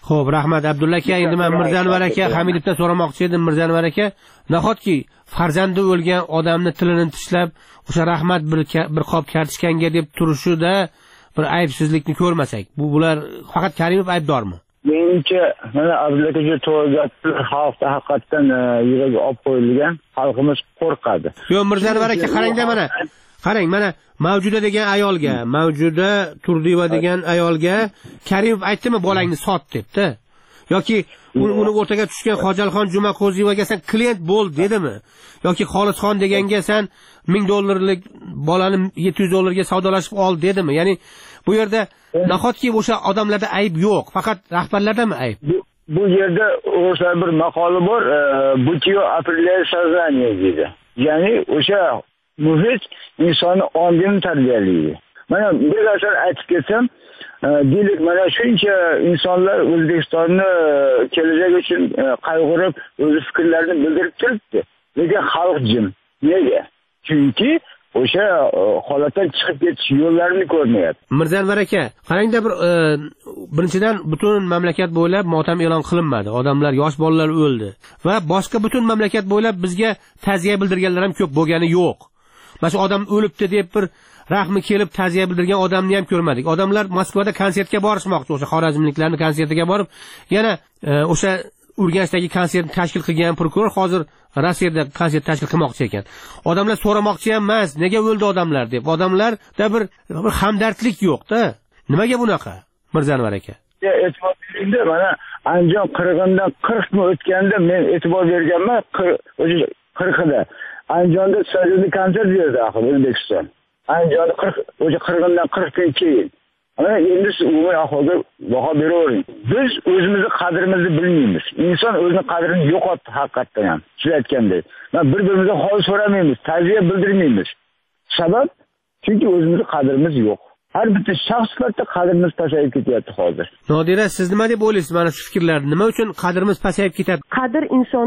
Xo'p, rahmat Abdulla aka. Endi men Mirzanvar aka Hamidovdan so'ramoqchi edim. Mirzanvar aka, nahotki farzandi o'lgan odamni tilini tishlab, o'sha rahmat bir qop kartishkanga deb turishida bir aybsizlikni ko'rmasak, bular faqat Karimov aybdormi? Menimcha, mana Abdulla aka to'g'ri gaplar xalqda haqiqatan yuragi olib qo'yilgan, xalqimiz qo'rqadi. Yo'q, Mirzanvar aka, qarangda mana. Qarang, mana Mavjuda degan ayolga, Mavjuda Turdiyeva degan ayolga Karimov aytdimi bolangni sot debdi? Yoki uni o'rtaga tushgan Xo'jalxon Jumaqo'ziyevaga sen klient bo'l dedimi? Yoki Xolisxon deganga sen $1000 bolani $700 savdolashib ol dedimi? Ya'ni bu yerda nahotki o'sha odamlarda ayb yo'q, faqat rahbarlardami ayb? Bu yerda o'sha bir maqoli bor, butiyo aprelya soznaniya deydi. Ya'ni o'sha muhit insonni ongini tarbiyalaydi. Mana bir asar aytib ketsam, deylik mana shuncha insonlar O'zbekistonni kelajak uchun qayg'urib, o'z fikrlarini bildirib turibdi. Lekin xalq jim. Nega? Chunki o'sha holatdan chiqib ketish yo'llarini ko'rmayapti. Mirzanvar aka, qarangda birinchidan butun mamlakat bo'ylab motam e'lon qilinmadi. Odamlar, yosh bolalar o'ldi va boshqa butun mamlakat bo'ylab bizga ta'ziya bildirganlar ham ko'p bo'lgani yo'q. Mana shu odam o'libdi deb bir rahmi kelib ta'ziya bildirgan odamni ham ko'rmadik. Odamlar Moskvada konsertga borishmoqchi, o'sha xorazmliklarning konsertiga borib, yana o'sha Urganchdagi konsertni tashkil qilgan prokuror hozir Rossiyada konsert tashkil qilmoqchi ekan. Odamlar so'ramoqchi ham emas, nega o'ldi odamlar deb. Odamlarda bir hamdardlik yo'q-da. Nimaga bunaqa? Mirzanvar aka. E'tibor beringda, mana Andijon qirg'indan 40 kun o'tganda men e'tibor berganman, 40da. Andijonda stadionda konsert berdi axir O'zbekiston. Andijonda o'sha qirg'indan 40 kun keyin. Mana endi siz umumiy ahvolga baho beravering. Biz o'zimizni qadrimizni bilmaymiz. Inson o'zining qadrini yo'qotdi haqiqatdan ham. Siz aytgandek. Men bir-birimizdan hol so'ramaymiz, ta'ziya bildirmaymiz. Sabab chunki o'zimizning qadrimiz yo'q. Har bitta shaxs sifatida qadrimiz pasayib ketyapti hozir. Nodira, siz nima deb o'ylaysiz mana shu fikrlarni? Nima uchun qadrimiz pasayib ketadi? Qadr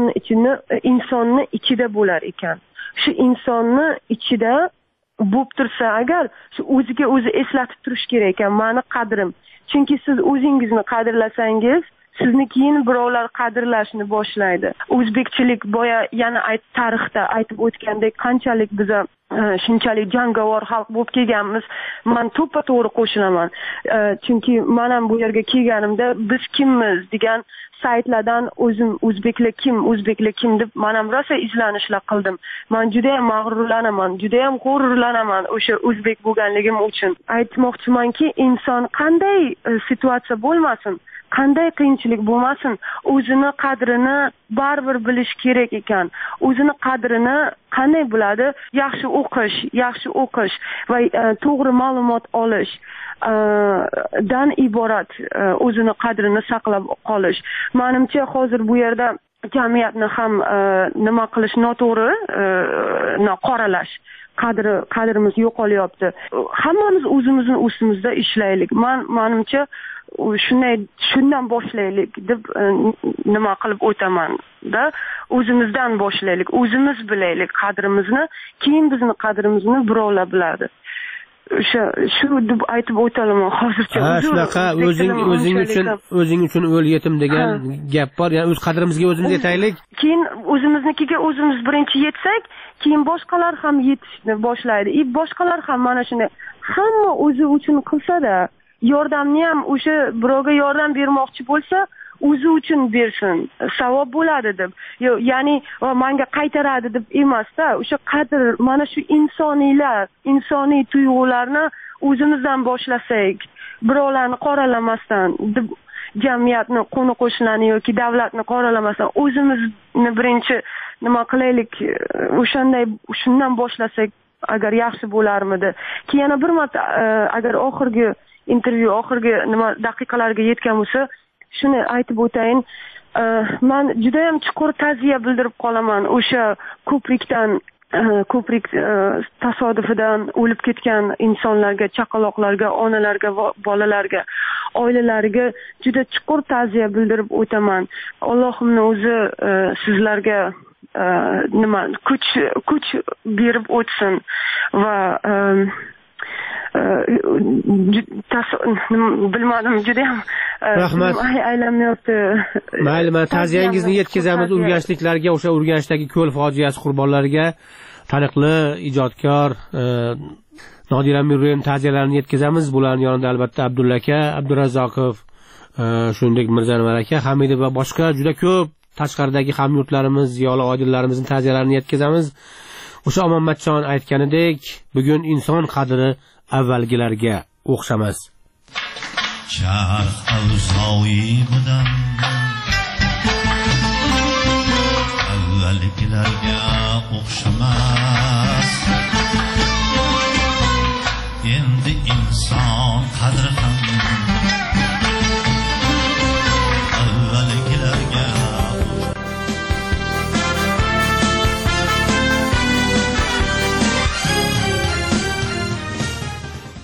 insonni ichida bo'lar ekan. Shu insonni ichida bo'lib tursa agar shu o'ziga o'zi eslatib turish kerak ekan, meni qadrim. Chunki siz o'zingizni qadrlasangiz, sizni keyin birovlar qadrlashni boshlaydi. O'zbekchilik boya yana tarixda aytib o'tgandek qanchalik biza shunchalik jangovar xalq bo'lib kelganmiz, men to'ppa-to'g'ri qo'shilaman. Chunki men ham bu yerga kelganimda biz kimmiz degan saytlardan o'zim o'zbeklar kim deb men ham rosa izlanishlar qildim. Men juda ham mag'rurlanaman, juda ham g'ururlanaman o'sha o'zbek bo'lganligim uchun. Aytmoqchimanki, inson qanday situatsiya bo'lmasin, qanday qiyinchilik bo'lmasin, o'zini qadrini baribir bilish kerak ekan. O'zini qadrini qanday biladi? Yaxshi o'qish va to'g'ri ma'lumot olish dan iborat o'zini qadrini saqlab qolish. Menimcha hozir bu yerda jamiyatni ham nima qilish noto'g'ri, qoralash. Qadrimiz yo'qolyapti. Hammamiz o'zimizning ustimizda ishlaylik. Menimcha shundan boshlaylik deb nima qilib o'taman-da, o'zimizdan boshlaylik, o'zimiz bilaylik qadrimizni, keyin bizni qadrimizni birovlar biladi. Shu deb aytib o'taman hozircha. Shunaqa o'zing uchun o'l yetim degan gap bor. Ya'ni o'z qadrimizga o'zimiz yetaylik. Keyin o'zimiznikiga o'zimiz birinchi yetsak, keyin boshqalar ham yetishni boshlaydi. Boshqalar ham mana shuni hamma o'zi uchun qilsa-da, yordamni ham o'sha birovga yordam bermoqchi bo'lsa, o'zi uchun bersin, savob bo'ladi deb. Ya'ni menga qaytaradi deb emas-da, o'sha qadr, mana shu insoniy tuyg'ularni o'zimizdan boshlasak, birovlarni qoralamasdan, deb jamiyatni, qo'ni-qo'shnilarni yoki davlatni qoralamasdan o'zimizni birinchi nima qilaylik, shundan boshlasak agar yaxshi bo'larmidi. Keyin yana bir marta agar intervyu oxirgi daqiqalarga yetgan bo'lsa, shuni aytib o'tayin. Men juda ham chuqur ta'ziya bildirib qolaman o'sha ko'prik tasodifidan o'lib ketgan insonlarga, chaqaloqlarga, onalarga, bolalarga, oilalariga juda chuqur ta'ziya bildirib o'taman. Allohimni o'zi sizlarga kuch berib o'tsin va bilmadim, judayam rahmat. aylanmayapti. Mayli, men ta'ziyangizni yetkazamiz Urganchliklarga, o'sha Urganchdagi ko'l fojiasi qurbonlariga. Taniqli ijodkor Nodira Mirroyim ta'ziyalarini yetkazamiz. Bularning yonida albatta Abdulla aka, Abdurazzoqov, shuningdek Mirzanvar aka, Hamidov va boshqa juda ko'p tashqaridagi hamyurtlarimiz, ziyoli oilalarimizni ta'ziyalarini yetkazamiz. O'sha Omonmatjon aytganidek, bugun inson qadri avvalgilarga o'xshamas. Charx avzoyi budam avvalgilarga o'xshamas. Endi inson qadri ham